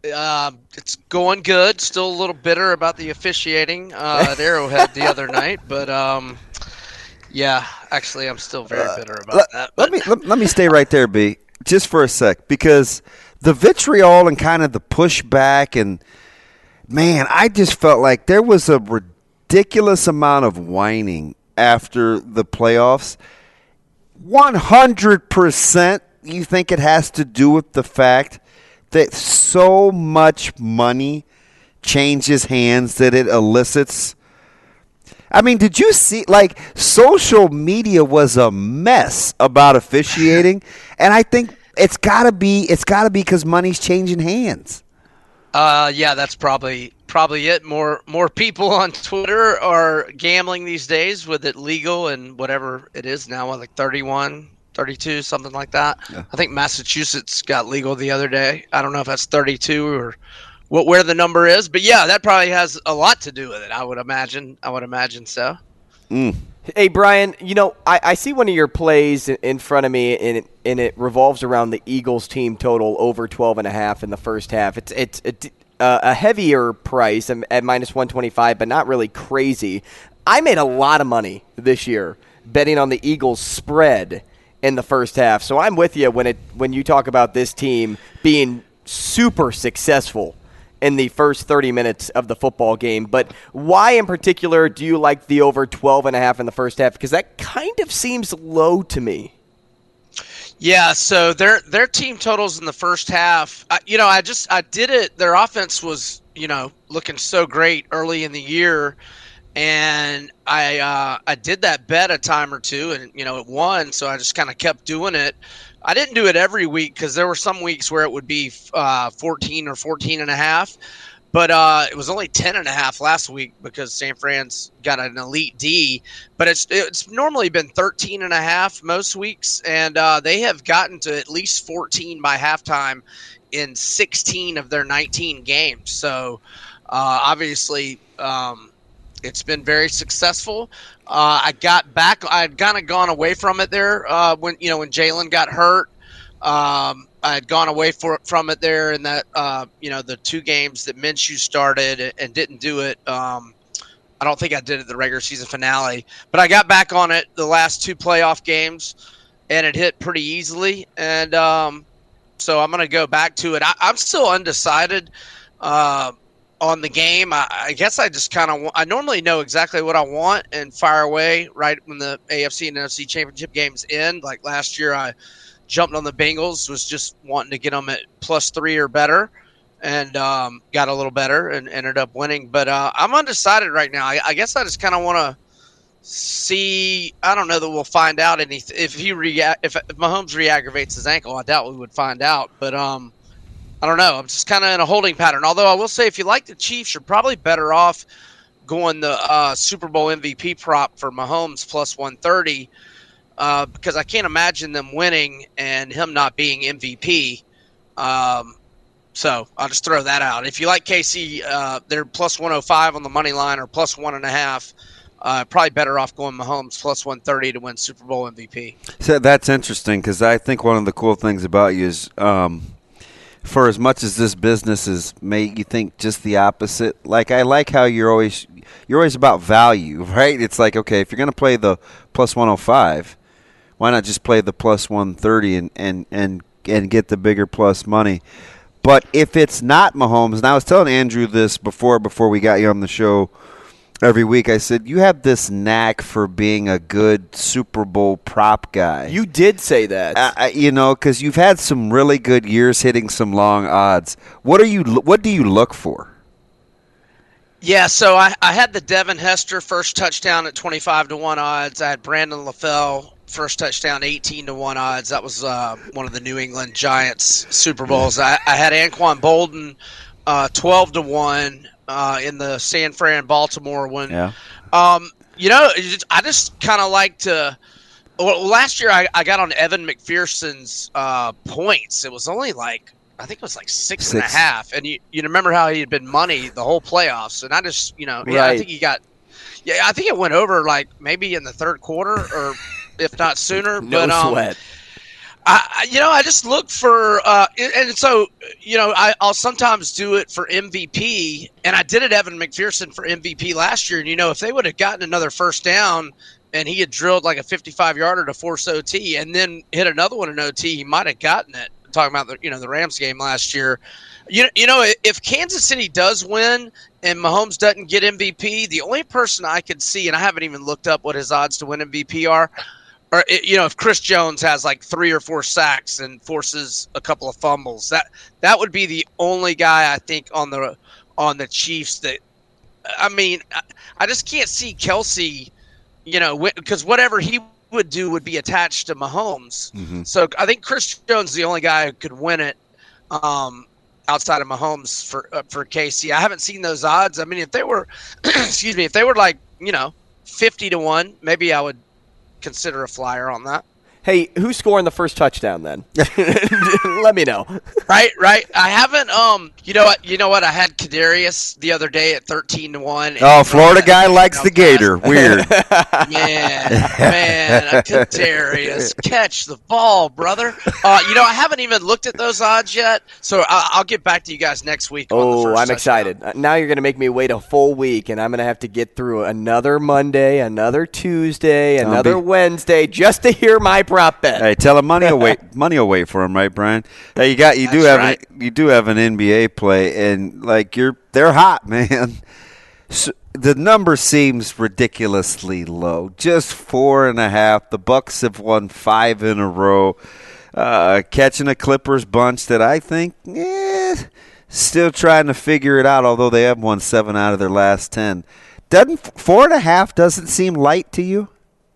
K: It's going good. Still a little bitter about the officiating at Arrowhead the other night, but yeah, actually, I'm still very bitter about that.
D: Let me stay right there, B, just for a sec, because the vitriol and kind of the pushback, and man, I just felt like there was a ridiculous amount of whining after the playoffs. 100%, you think it has to do with the fact that so much money changes hands that it elicits. I mean, did you see, like, social media was a mess about officiating, and I think it's gotta be because money's changing hands.
K: Yeah, that's probably it. More people on Twitter are gambling these days with it legal and whatever it is now, like 31, 32, something like that. Yeah. I think Massachusetts got legal the other day. I don't know if that's 32 or where the number is, but yeah, that probably has a lot to do with it. I would imagine so.
C: Hey, Brian, I see one of your plays in front of me, and it revolves around the Eagles team total over 12.5 in the first half. It's a heavier price at minus 125, but not really crazy. I made a lot of money this year betting on the Eagles spread in the first half, so I'm with you when you talk about this team being super successful in the first 30 minutes of the football game. But why in particular do you like the over 12.5 in the first half? Because that kind of seems low to me.
K: Yeah, so their team totals in the first half, I did it. Their offense was, looking so great early in the year, and I did that bet a time or two, and it won. So I just kind of kept doing it. I didn't do it every week because there were some weeks where it would be 14 or 14.5, but it was only 10.5 last week because San Fran's got an elite D. But it's normally been 13.5 most weeks, and they have gotten to at least 14 by halftime in 16 of their 19 games. So obviously it's been very successful. I got back. I'd kind of gone away from it there when Jalen got hurt. I had gone away from it there in that the two games that Minshew started and didn't do it. I don't think I did it the regular season finale, but I got back on it the last two playoff games, and it hit pretty easily. And so I'm going to go back to it. I'm still undecided on the game. I guess I just I normally know exactly what I want and fire away right when the AFC and NFC championship games end. Like last year, I jumped on the Bengals, was just wanting to get them at +3 or better, and got a little better and ended up winning. But I'm undecided right now. I guess I just kind of want to see. I don't know that we'll find out anything. If Mahomes re-aggravates his ankle, I doubt we would find out. But I don't know. I'm just kind of in a holding pattern. Although I will say, if you like the Chiefs, you're probably better off going the Super Bowl MVP prop for Mahomes +130 because I can't imagine them winning and him not being MVP. So I'll just throw that out. If you like KC, they're +105 on the money line or +1.5. Probably better off going Mahomes +130 to win Super Bowl MVP.
D: So that's interesting because I think one of the cool things about you is for as much as this business is made you think just the opposite. Like I like how you're always about value, right? It's like, okay, if you're going to play the +105, why not just play the +130 and get the bigger plus money? But if it's not Mahomes, and I was telling Andrew this before we got you on the show every week, I said, you have this knack for being a good Super Bowl prop guy.
C: You did say that.
D: Because you've had some really good years hitting some long odds. What do you look for?
K: Yeah, so I had the Devin Hester first touchdown at 25-1 odds. I had Brandon LaFell first touchdown 18-1 odds. That was one of the New England Giants Super Bowls. I had Anquan Bolden 12-1 in the San Fran Baltimore one. Yeah. I just kind of like to. Well, last year I got on Evan McPherson's points. It was only I think it was 6.5, and you remember how he had been money the whole playoffs, and I just right. I think he got. Yeah, I think it went over maybe in the third quarter or if not sooner.
C: No
K: but,
C: sweat.
K: I just look for, and so, I'll sometimes do it for MVP, and I did it Evan McPherson for MVP last year. And, if they would have gotten another first down and he had drilled like a 55-yarder to force OT and then hit another one in OT, he might have gotten it. I'm talking about the Rams game last year. If Kansas City does win and Mahomes doesn't get MVP, the only person I could see, and I haven't even looked up what his odds to win MVP are, or if Chris Jones has like 3 or 4 sacks and forces a couple of fumbles, that would be the only guy I think on the Chiefs that, I just can't see Kelsey, because whatever he would do would be attached to Mahomes.
D: Mm-hmm.
K: So I think Chris Jones is the only guy who could win it outside of Mahomes for KC. I haven't seen those odds. If they were, if they were like 50-1, maybe I would consider a flyer on that.
C: Hey, who's scoring the first touchdown then? Let me know.
K: Right. I haven't. You know what? I had Kadarius the other day at 13-1.
D: Oh, Florida guy likes the Gator. Weird.
K: Man, Kadarius, catch the ball, brother. I haven't even looked at those odds yet, so I'll get back to you guys next week.
C: Oh, I'm excited. Now you're going to make me wait a full week, and I'm going to have to get through another Monday, another Tuesday, another Wednesday just to hear my prop bet.
D: Hey, tell him money will wait for him, right, Brian? Hey, you do have an NBA play, and they're hot, man. So the number seems ridiculously low, just 4.5. The Bucks have won 5 in a row, catching a Clippers bunch that I think, still trying to figure it out. Although they have won 7 out of their last 10. 4.5 doesn't seem light to you?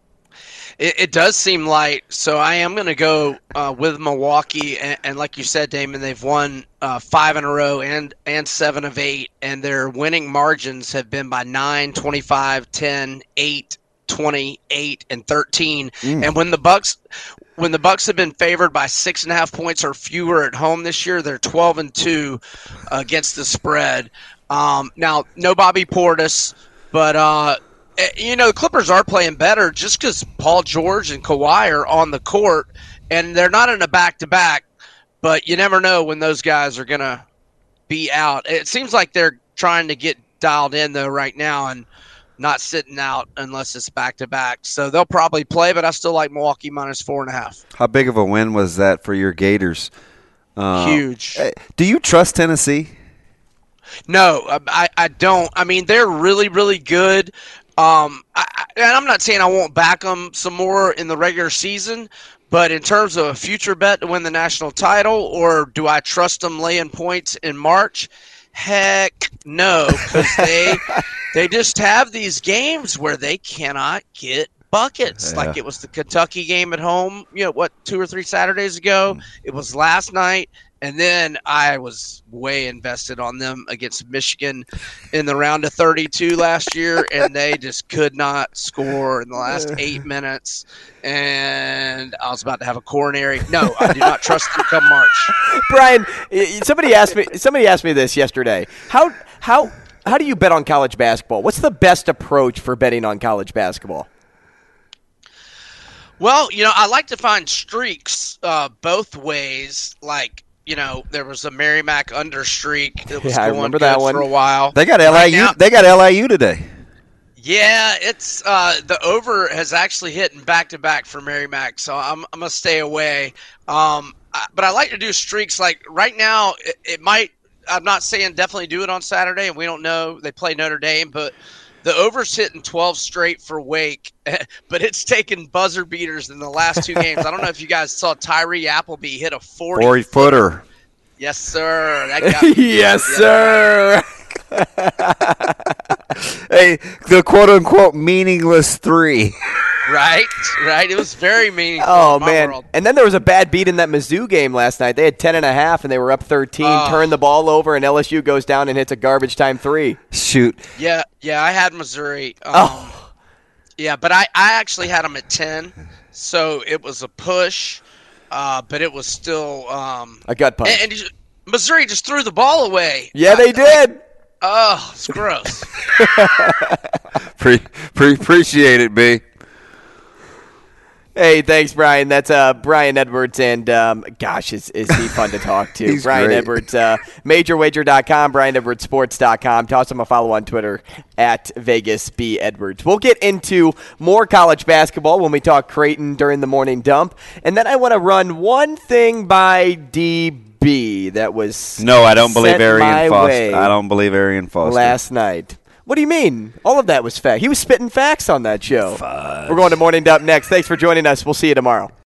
K: It does seem light, so I am going to go with Milwaukee. And like you said, Damon, they've won 5 in a row and 7 of 8, and their winning margins have been by 9, 25, 10, 8, 20, 8, and 13. And when the Bucks have been favored by 6.5 points or fewer at home this year, they're 12-2 against the spread. Now, no Bobby Portis, but the Clippers are playing better just because Paul George and Kawhi are on the court, and they're not in a back-to-back, but you never know when those guys are going to be out. It seems like they're trying to get dialed in, though, right now and not sitting out unless it's back-to-back. So they'll probably play, but I still like Milwaukee minus 4.5.
D: How big of a win was that for your Gators?
K: Huge.
D: Do you trust Tennessee?
K: No, I don't. They're really, really good. And I'm not saying I won't back them some more in the regular season, but in terms of a future bet to win the national title, or do I trust them laying points in March? Heck no, because they just have these games where they cannot get buckets. Like it was the Kentucky game at home, 2 or 3 Saturdays ago. It was last night. And then I was way invested on them against Michigan in the round of 32 last year, and they just could not score in the last 8 minutes. And I was about to have a coronary. No, I do not trust them come March.
C: Brian, somebody asked me this yesterday. How do you bet on college basketball? What's the best approach for betting on college basketball?
K: Well, I like to find streaks both ways, like. There was a Merrimack under streak that was going good for a while.
D: They got LIU. They got LIU today.
K: Yeah, it's the over has actually hit in back-to-back for Merrimack, so I'm gonna stay away. But I like to do streaks. Like right now, it might. I'm not saying definitely do it on Saturday, and we don't know. They play Notre Dame, but the over's hitting 12 straight for Wake, but it's taken buzzer beaters in the last 2 games. I don't know if you guys saw Tyree Appleby hit a 40-footer. Yes, sir. That got me.
C: Yes, sir.
D: Hey, the quote-unquote meaningless 3.
K: Right. It was very meaningful.
C: Oh, man. World. And then there was a bad beat in that Mizzou game last night. They had 10.5, and they were up 13, turned the ball over, and LSU goes down and hits a garbage time 3.
D: Shoot.
K: Yeah, I had Missouri. Yeah, but I actually had them at 10, so it was a push, but it was still
C: a gut punch.
K: And Missouri just threw the ball away.
C: Yeah, they did.
K: It's gross.
D: Appreciate it, B.
C: Hey, thanks, Brian. That's Brian Edwards, and gosh, is he fun to talk to?
D: He's
C: Brian
D: great.
C: Edwards, MajorWager.com, BrianEdwardsSports.com. Toss him a follow on Twitter at VegasBEdwards. We'll get into more college basketball when we talk Creighton during the morning dump, and then I want to run one thing by DB that was
D: No, I don't believe
C: sent my
D: Arian
C: way
D: Foster. I don't believe Arian Foster.
C: last night. What do you mean? All of that was fact. He was spitting facts on that show. We're going to morning dump next. Thanks for joining us. We'll see you tomorrow.